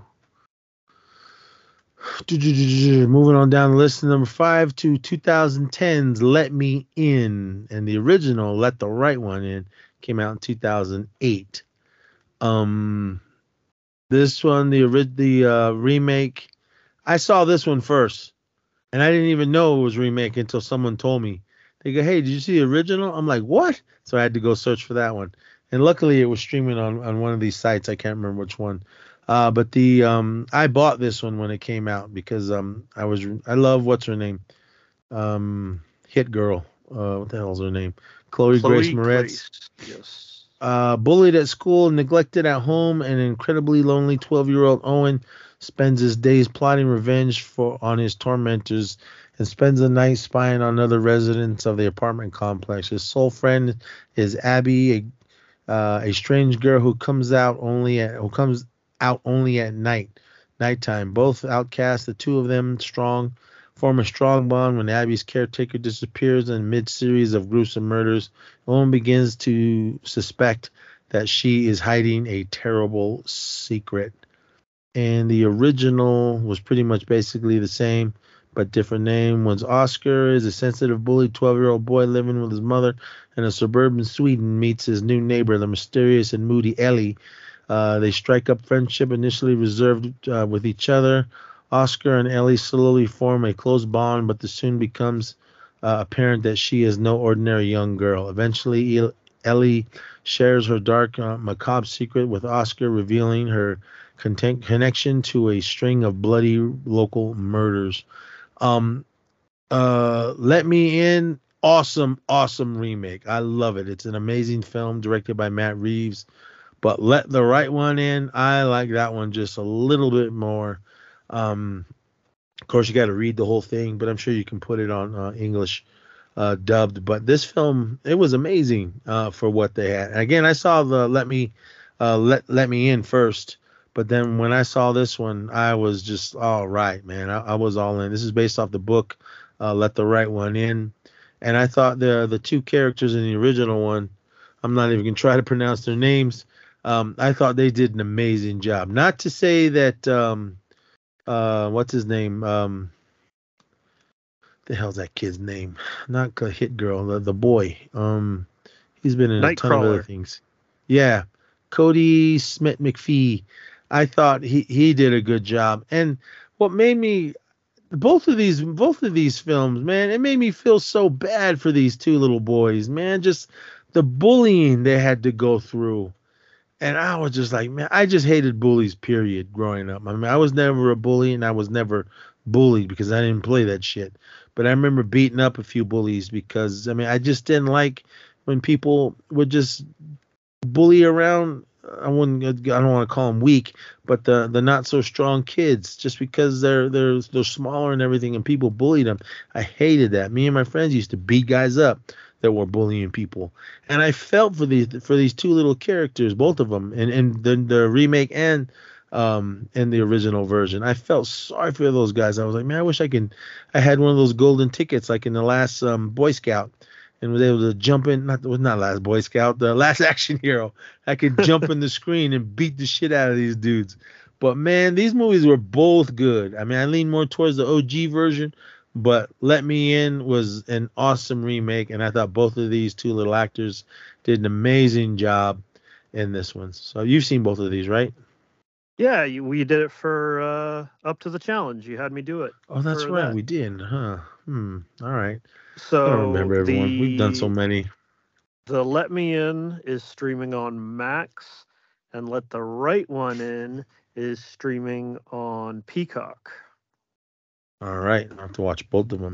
moving on down the list. Number five to twenty ten's Let Me In, and the original Let the Right One In came out in two thousand eight. Um, this one, the the uh, remake, I saw this one first, and I didn't even know it was remake until someone told me. They go, "Hey, did you see the original?" I'm like, "What?" So I had to go search for that one. And luckily, it was streaming on, on one of these sites. I can't remember which one. Uh, but the um, I bought this one when it came out because um, I was I love what's her name, um, Hit Girl. Uh, what the hell's her name? Chloe, Chloe Grace Moretz. Grace. Yes. Uh, bullied at school, neglected at home, and incredibly lonely twelve-year-old Owen spends his days plotting revenge for on his tormentors and spends the night spying on other residents of the apartment complex. His sole friend is Abby, a Uh, a strange girl who comes out only at who comes out only at night, nighttime. Both outcast, the two of them strong form a strong bond when Abby's caretaker disappears in mid-series of gruesome murders. Owen begins to suspect that she is hiding a terrible secret. And the original was pretty much basically the same, but different name. One's Oscar is a sensitive, bullied twelve-year-old boy living with his mother in a suburban Sweden, meets his new neighbor, the mysterious and moody Ellie. Uh, they strike up friendship, initially reserved uh, with each other. Oscar and Ellie slowly form a close bond, but it soon becomes uh, apparent that she is no ordinary young girl. Eventually, Ellie shares her dark, uh, macabre secret with Oscar, revealing her content- connection to a string of bloody local murders. Um, uh, Let Me In, awesome, awesome remake. I love it. It's an amazing film directed by Matt Reeves. But Let the Right One In, I like that one just a little bit more. Um, of course, you got to read the whole thing, but I'm sure you can put it on uh, English uh, dubbed. But this film, it was amazing uh, for what they had. And again, I saw the Let Me uh, Let Let Me In first, but then when I saw this one, I was just all right, man. I, I was all in. This is based off the book uh, Let the Right One In, and I thought the the two characters in the original one, I'm not even gonna try to pronounce their names. Um, I thought they did an amazing job. Not to say that um, uh, what's his name? Um, the hell's that kid's name? Not K- Hit Girl, the, the boy. Um, he's been in a ton of other Nightcrawler. things. Yeah, Cody Smith McPhee. I thought he he did a good job. And what made me both of these both of these films, man, it made me feel so bad for these two little boys, man. Just the bullying they had to go through. And I was just like, man, I just hated bullies, period, growing up. I mean, I was never a bully and I was never bullied because I didn't play that shit. But I remember beating up a few bullies because, I mean, I just didn't like when people would just bully around. I wouldn't, I don't want to call them weak, but the the not so strong kids just because they're they're they're smaller and everything, and people bullied them. I hated that. Me and my friends used to beat guys up that were bullying people, and I felt for these for these two little characters, both of them, and and the the remake and um in the original version. I felt sorry for those guys. I was like, man, I wish I can. I had one of those golden tickets like in the last um, Boy Scout and was able to jump in. Not was not last Boy Scout, the last action hero. I could jump in the screen and beat the shit out of these dudes. But man, these movies were both good. I mean, I lean more towards the O G version, but Let Me In was an awesome remake, and I thought both of these two little actors did an amazing job in this one. So you've seen both of these, right? Yeah, you, we did it for uh, Up to the Challenge. You had me do it Oh, that's for right, that. we did, huh? Hmm. All right. I don't So remember everyone. We've done so the many. the Let Me In is streaming on Max, and Let the Right One In is streaming on Peacock. All right, I'll have to watch both of them.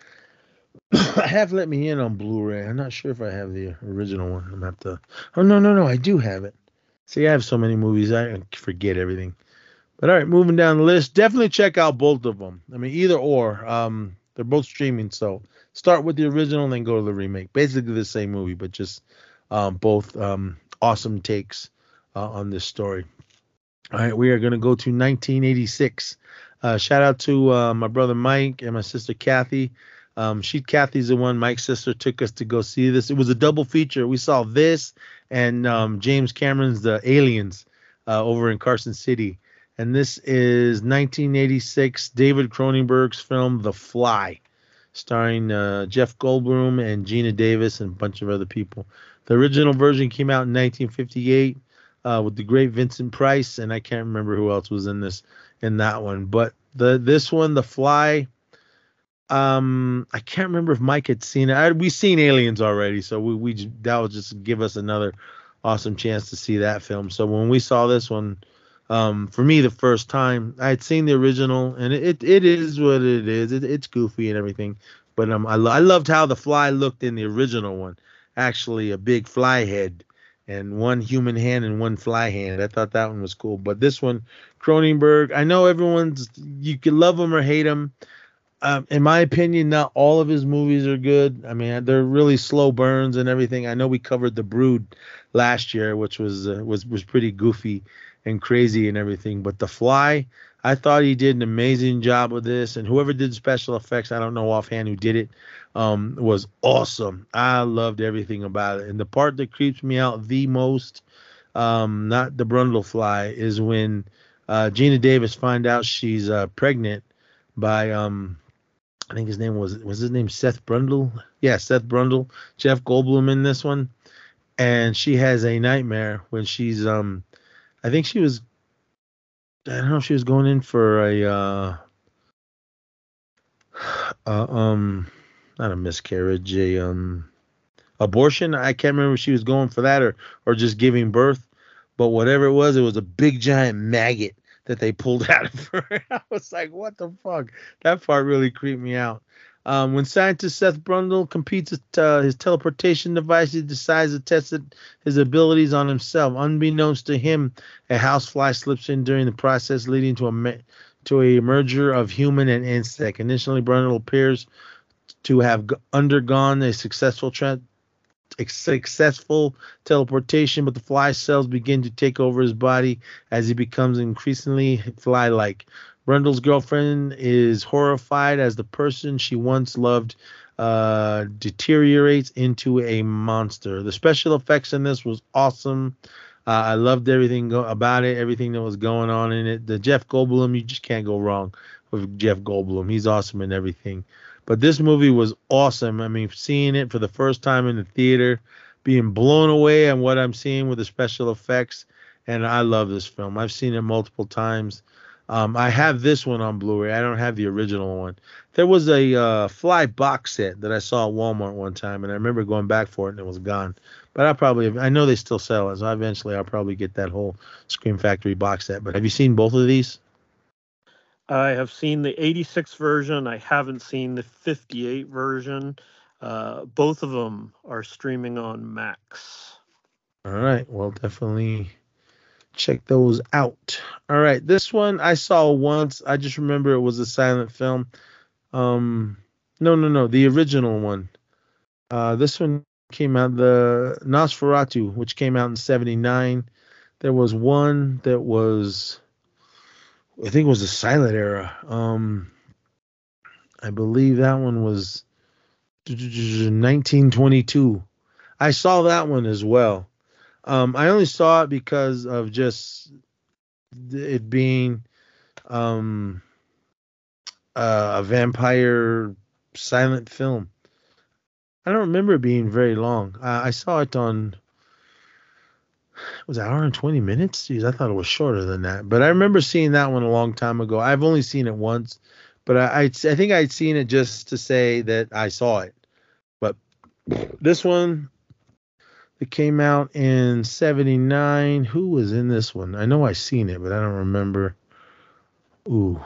I have Let Me In on Blu-ray. I'm not sure if I have the original one. I'm gonna have to. Oh no, no, no! I do have it. See, I have so many movies, I forget everything. But all right, moving down the list, definitely check out both of them. I mean, either or. Um, they're both streaming, so start with the original and then go to the remake. Basically the same movie, but just um, both um, awesome takes uh, on this story. All right, we are going to go to nineteen eighty-six. Uh, shout out to uh, my brother Mike and my sister Kathy. Um, she, Kathy's the one. Mike's sister took us to go see this. It was a double feature. We saw this and um, James Cameron's The Aliens uh, over in Carson City. And this is nineteen eighty-six David Cronenberg's film The Fly, starring uh, Jeff Goldblum and Gina Davis and a bunch of other people. The original version came out in nineteen fifty-eight uh, with the great Vincent Price, and I can't remember who else was in this in that one. But the this one, The Fly, um, I can't remember if Mike had seen it. I, we seen Aliens already, so we we that would just give us another awesome chance to see that film. So when we saw this one, um, for me the first time, I had seen the original, and it it, it is what it is. It, it's goofy and everything, but um, I lo- I loved how the fly looked in the original one. Actually, a big fly head and one human hand and one fly hand. I thought that one was cool. But this one, Cronenberg, I know everyone's you can love him or hate him. Um, in my opinion, not all of his movies are good. I mean, they're really slow burns and everything. I know we covered The Brood last year, which was uh, was was pretty goofy and crazy and everything. But The Fly, I thought he did an amazing job with this. And whoever did special effects, I don't know offhand who did it, um, was awesome. I loved everything about it. And the part that creeps me out the most, um, not the Brundle fly, is when uh, Gina Davis find out she's uh, pregnant by um I think his name was was his name Seth Brundle. Yeah, Seth Brundle, Jeff Goldblum in this one, and she has a nightmare when she's um I think she was I don't know if she was going in for a uh, uh um not a miscarriage, a um abortion. I can't remember if she was going for that or or just giving birth, but whatever it was, it was a big giant maggot that they pulled out of her. I was like, what the fuck? That part really creeped me out. Um, when scientist Seth Brundle competes with uh, his teleportation device, he decides to test it, his abilities on himself. Unbeknownst to him, a housefly slips in during the process, leading to a ma- to a merger of human and insect. Initially, Brundle appears to have g- undergone a successful tra- successful teleportation, but the fly cells begin to take over his body as he becomes increasingly fly-like. Brundle's girlfriend is horrified as the person she once loved uh, deteriorates into a monster. The special effects in this was awesome. Uh, I loved everything go- about it, everything that was going on in it. The Jeff Goldblum, you just can't go wrong with Jeff Goldblum. He's awesome in everything. But this movie was awesome. I mean, seeing it for the first time in the theater, being blown away on what I'm seeing with the special effects, and I love this film. I've seen it multiple times. Um, I have this one on Blu-ray. I don't have the original one. There was a uh, Fly box set that I saw at Walmart one time, and I remember going back for it, and it was gone. But I probably, I know they still sell it, so eventually I'll probably get that whole Scream Factory box set. But have you seen both of these? I have seen the eighty-six version. I haven't seen the fifty-eight version. Uh, both of them are streaming on Max. All right. Well, definitely check those out. All right. This one I saw once. I just remember it was a silent film. Um, no, no, no. The original one. Uh, this one came out, the Nosferatu, which came out in seventy-nine. There was one that was, I think it was the silent era. Um, I believe that one was nineteen twenty-two. I saw that one as well. Um, I only saw it because of just it being um, uh, a vampire silent film. I don't remember it being very long. I, I saw it on, was it an hour and twenty minutes? Jeez, I thought it was shorter than that. But I remember seeing that one a long time ago. I've only seen it once, but I, I, I think I'd seen it just to say that I saw it. But this one, it came out in seventy-nine. Who was in this one? I know I seen it, but I don't remember. Ooh.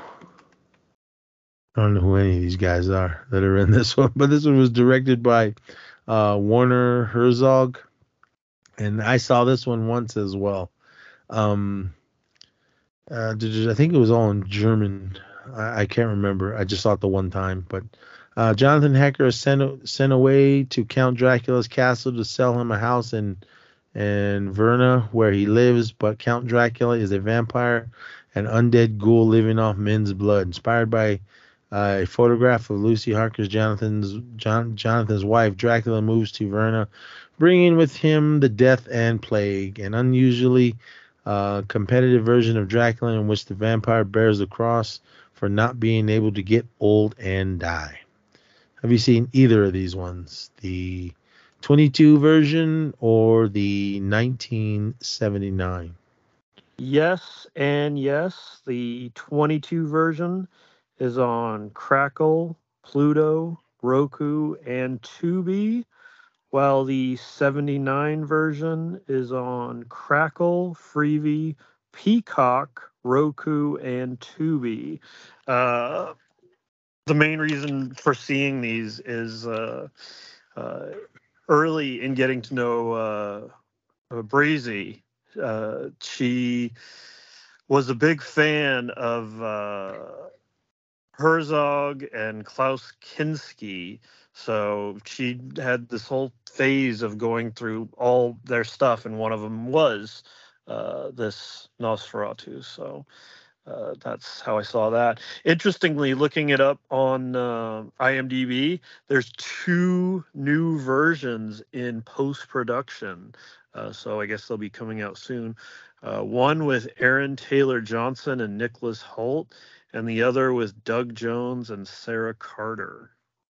I don't know who any of these guys are that are in this one. But this one was directed by uh, Werner Herzog. And I saw this one once as well. Um, uh, I think it was all in German. I, I can't remember. I just saw it the one time. But uh, Jonathan Hecker is sent, sent away to Count Dracula's castle to sell him a house in, in Verna where he lives. But Count Dracula is a vampire, an undead ghoul living off men's blood. Inspired by uh, a photograph of Lucy Harker's Jonathan's, John, Jonathan's wife, Dracula moves to Verna, bringing with him the death and plague, an unusually uh, competitive version of Dracula in which the vampire bears the cross for not being able to get old and die. Have you seen either of these ones? The twenty-two version or the nineteen seventy-nine? Yes and yes. The twenty-two version is on Crackle, Pluto, Roku, and Tubi, while the seventy-nine version is on Crackle, Freevee, Peacock, Roku, and Tubi. Uh, the main reason for seeing these is uh, uh, early in getting to know uh, uh, Brazy. Uh, she was a big fan of uh, Herzog and Klaus Kinski. So she had this whole phase of going through all their stuff, and one of them was uh, this Nosferatu. So uh, that's how I saw that. Interestingly, looking it up on uh, IMDb, there's two new versions in post-production. Uh, so I guess they'll be coming out soon. Uh, one with Aaron Taylor Johnson and Nicholas Hoult, and the other with Doug Jones and Sarah Carter.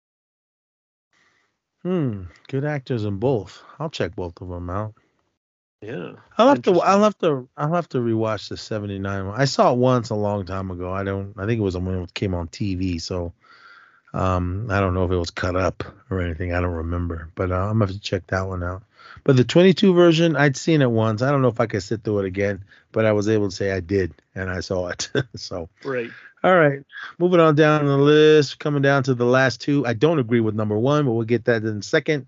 Hmm, good actors in both. I'll check both of them out. Yeah, I'll have to. I'll have to. I'll have to rewatch the seventy-nine one. I saw it once a long time ago. I don't. I think it was when it came on T V. So Um, I don't know if it was cut up or anything. I don't remember, but uh, I'm gonna have to check that one out. But the twenty-two version, I'd seen it once. I don't know if I could sit through it again, but I was able to say I did, and I saw it. So, Right. all right, moving on down the list, coming down to the last two. I don't agree with number one, but we'll get that in a second.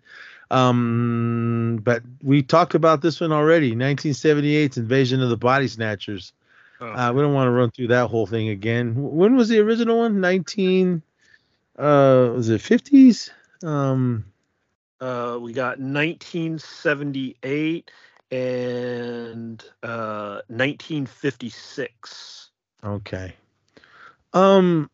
Um, but we talked about this one already. nineteen seventy-eight's Invasion of the Body Snatchers. Oh. Uh, we don't want to run through that whole thing again. When was the original one? nineteen. Uh, was it fifties? Um, uh, we got nineteen seventy-eight and uh, nineteen fifty-six. Okay. Um.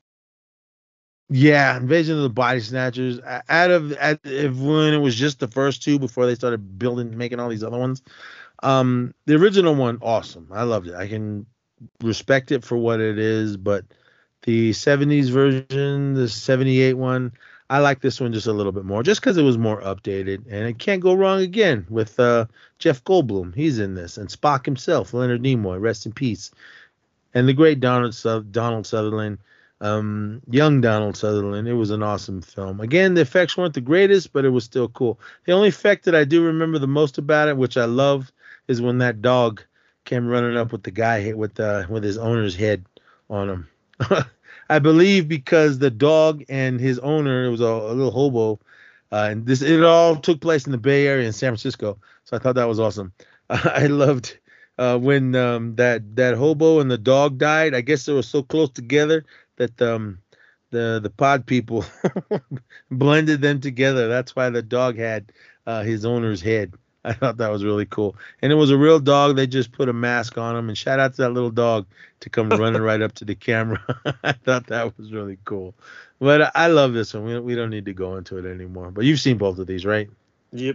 Yeah, Invasion of the Body Snatchers. Out of at, if when it was just the first two before they started building, making all these other ones. Um, the original one, awesome. I loved it. I can respect it for what it is, but the seventies version, the seventy-eight one, I like this one just a little bit more, just because it was more updated. And it can't go wrong again with uh, Jeff Goldblum. He's in this, and Spock himself, Leonard Nimoy, rest in peace, and the great Donald Donald Sutherland. Um, young Donald Sutherland. It was an awesome film. Again, the effects weren't the greatest, but it was still cool. The only effect that I do remember the most about it, which I love, is when that dog came running up with the guy with the with his owner's head on him. I believe because the dog and his owner, it was a, a little hobo, uh, and this it all took place in the Bay Area in San Francisco. So I thought that was awesome. Uh, I loved uh, when um, that that hobo and the dog died. I guess they were so close together that um, the the pod people blended them together. That's why the dog had uh, his owner's head. I thought that was really cool. And it was a real dog. They just put a mask on him. And shout out to that little dog to come running right up to the camera. I thought that was really cool. But I love this one. We, we don't need to go into it anymore. But you've seen both of these, right? Yep.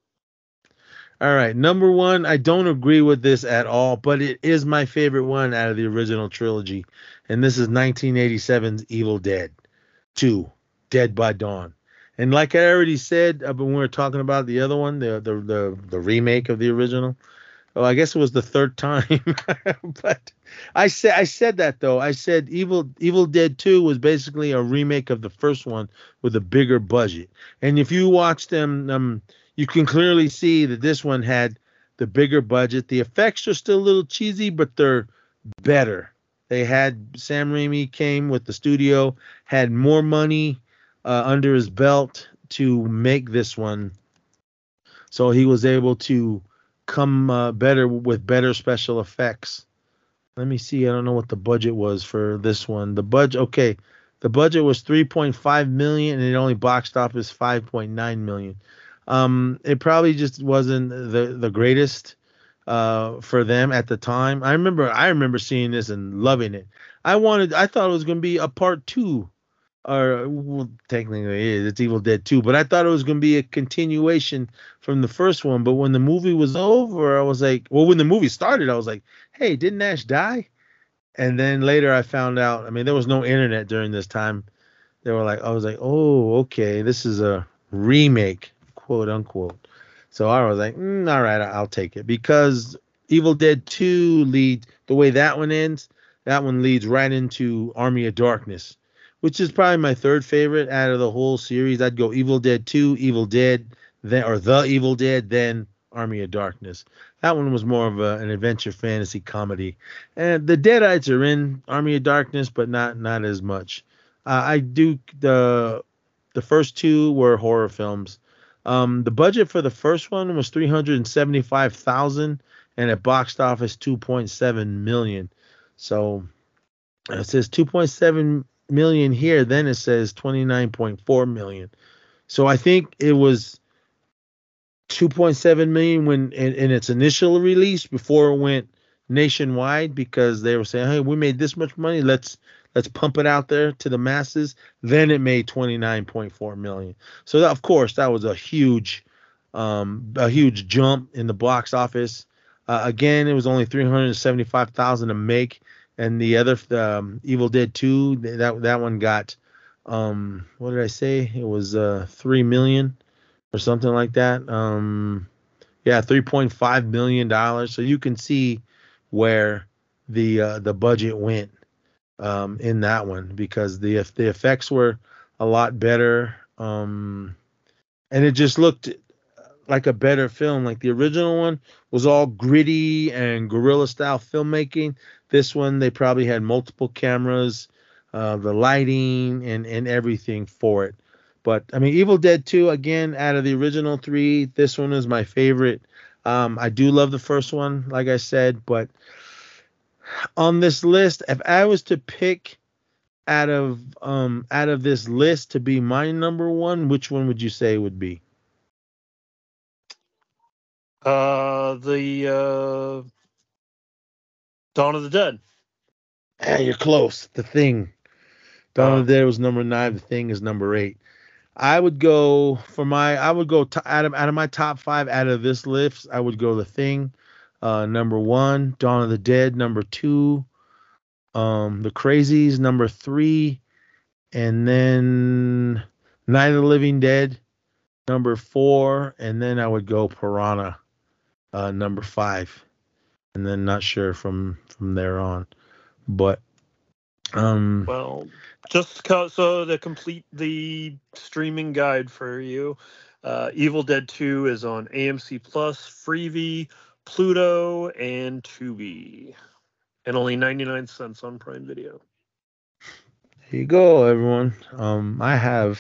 All right. Number one, I don't agree with this at all, but it is my favorite one out of the original trilogy. And this is nineteen eighty-seven's Evil Dead two, Dead by Dawn. And like I already said, uh, when we were talking about the other one, the the the, the remake of the original, oh, I guess it was the third time. But I said I said that though. I said Evil Evil Dead two was basically a remake of the first one with a bigger budget. And if you watch them, um, you can clearly see that this one had the bigger budget. The effects are still a little cheesy, but they're better. They had Sam Raimi came with the studio, had more money Uh, under his belt to make this one, so he was able to come uh, better with better special effects. Let me see. I don't know what the budget was for this one. The budget, okay, the budget was three point five million, and it only boxed office five point nine million. Um, it probably just wasn't the the greatest uh, for them at the time. I remember, I remember seeing this and loving it. I wanted, I thought it was going to be a part two. Or well, technically it is. It's Evil Dead two, but I thought it was going to be a continuation from the first one. But when the movie was over, I was like, well, when the movie started, I was like, hey, didn't Ash die? And then later I found out, I mean, there was no internet during this time. They were like, I was like, oh, okay, this is a remake, quote unquote. So I was like, mm, all right, I'll take it, because Evil Dead two leads, the way that one ends, that one leads right into Army of Darkness, which is probably my third favorite out of the whole series. I'd go Evil Dead two, Evil Dead, then or The Evil Dead, then Army of Darkness. That one was more of a, an adventure fantasy comedy. And the Deadites are in Army of Darkness, but not not as much. Uh, I do the the first two were horror films. Um, the budget for the first one was three hundred seventy-five thousand, and it boxed office two point seven million. So it says two point seven million here, then it says twenty-nine point four million. So I think it was two point seven million when in, in its initial release, before it went nationwide, because they were saying, hey, we made this much money, let's let's pump it out there to the masses. Then it made twenty-nine point four million. So that, of course, that was a huge um a huge jump in the box office. Uh, again, it was only three hundred seventy-five thousand to make. And the other, um, Evil Dead two, that that one got, um, what did I say? It was uh, three million or something like that. Um, yeah, three point five million dollars. So you can see where the uh, the budget went um, in that one, because the the effects were a lot better. Um, and it just looked like a better film. Like the original one was all gritty and guerrilla style filmmaking. This one, they probably had multiple cameras, uh, the lighting and, and everything for it. But I mean, Evil Dead two, again, out of the original three, this one is my favorite. Um, I do love the first one, like I said, but on this list, if I was to pick out of um out of this list to be my number one, which one would you say would be? Uh, the uh, Dawn of the Dead. Ah, you're close. The Thing. Dawn Uh, of the Dead was number nine. The Thing is number eight. I would go for my. I would go to, out of out of my top five out of this list. I would go The Thing, uh, number one. Dawn of the Dead, number two. Um, The Crazies, number three, and then Night of the Living Dead, number four, and then I would go Piranha, uh, number five, and then not sure from from there on, but um, well, just co- so to complete the streaming guide for you, uh, Evil Dead two is on A M C Plus, Freevee, Pluto, and Tubi, and only ninety-nine cents on Prime Video. here you go, everyone. Um, I have,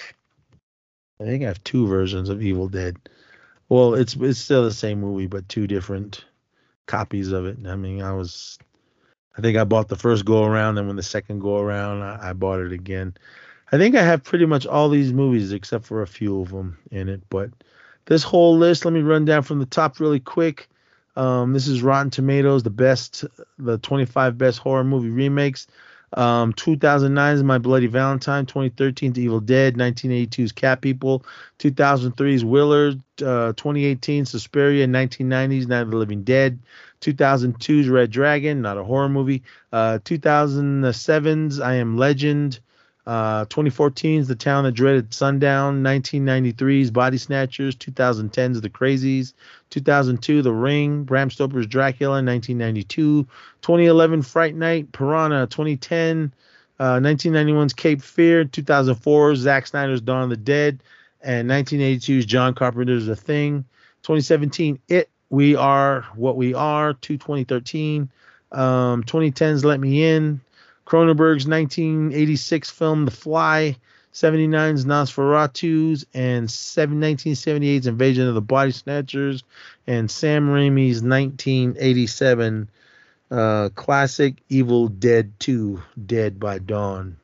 I think I have two versions of Evil Dead. Well, it's it's still the same movie, but two different copies of it. I mean, I was, I think I bought the first go around, then when the second go around, I, I bought it again. I think I have pretty much all these movies except for a few of them in it. But this whole list, let me run down from the top really quick. Um, this is Rotten Tomatoes, the best, the twenty-five best horror movie remakes. Um, two thousand nine is My Bloody Valentine, twenty thirteen is Evil Dead, nineteen eighty-two is Cat People, two thousand three is Willard, uh, twenty eighteen Suspiria, nineteen nineties Night of the Living Dead, two thousand two is Red Dragon, not a horror movie, uh, two thousand seven's I Am Legend, uh, twenty fourteen's The Town That Dreaded Sundown, nineteen ninety-three's Body Snatchers, twenty ten's The Crazies, two thousand two The Ring, Bram Stoker's Dracula, nineteen ninety-two, twenty eleven Fright Night, Piranha, twenty ten, uh, nineteen ninety-one's Cape Fear, two thousand four Zack Snyder's Dawn of the Dead, and nineteen eighty-two's John Carpenter's The Thing, twenty seventeen It, We Are What We Are, to twenty thirteen, um, twenty ten's Let Me In, Cronenberg's nineteen eighty-six film The Fly, seventy-nine's Nosferatu's, and nineteen seventy-eight's Invasion of the Body Snatchers, and Sam Raimi's nineteen eighty-seven uh, classic Evil Dead two, Dead by Dawn.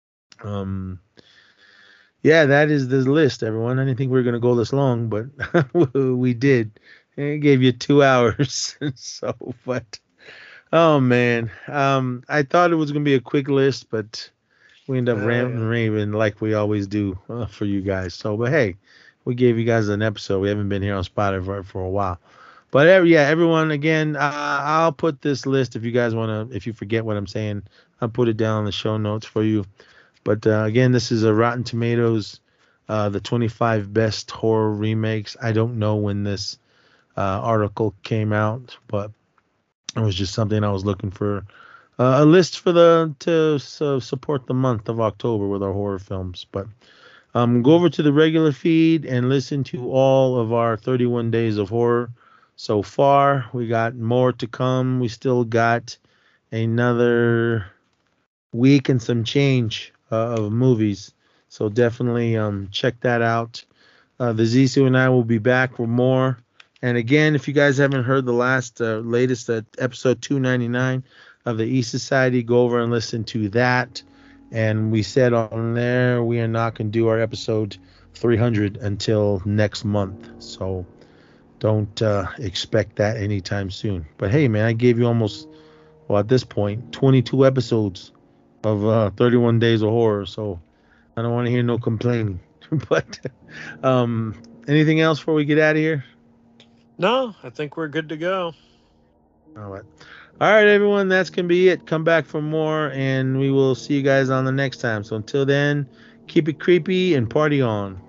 Um, yeah, that is the list, everyone. I didn't think we were going to go this long, but we did. It gave you two hours. so, but... Oh man, um, I thought it was gonna be a quick list, but we ended up Uh, ranting and raving like we always do uh, for you guys. So, but hey, we gave you guys an episode. We haven't been here on Spotify for a while, but every, yeah, everyone, again, uh, I'll put this list if you guys wanna, if you forget what I'm saying, I'll put it down in the show notes for you. But uh, again, this is a Rotten Tomatoes, uh, the twenty-five best horror remakes. I don't know when this uh, article came out, but it was just something I was looking for, uh, a list for the to so support the month of October with our horror films. But um, go over to the regular feed and listen to all of our thirty-one days of horror so far. We got more to come. We still got another week and some change uh, of movies. So definitely um, check that out. Uh, the Zissou and I will be back for more. And again, if you guys haven't heard the last, uh, latest uh, episode two ninety-nine of the E Society, go over and listen to that. And we said on there, we are not going to do our episode three hundred until next month. So don't uh, expect that anytime soon. But hey, man, I gave you almost, well, at this point, twenty-two episodes of uh, thirty-one Days of Horror. So I don't want to hear no complaining. but um, anything else before we get out of here? No, I think we're good to go. All right. All right, everyone. That's going to be it. Come back for more, and we will see you guys on the next time. So until then, keep it creepy and party on.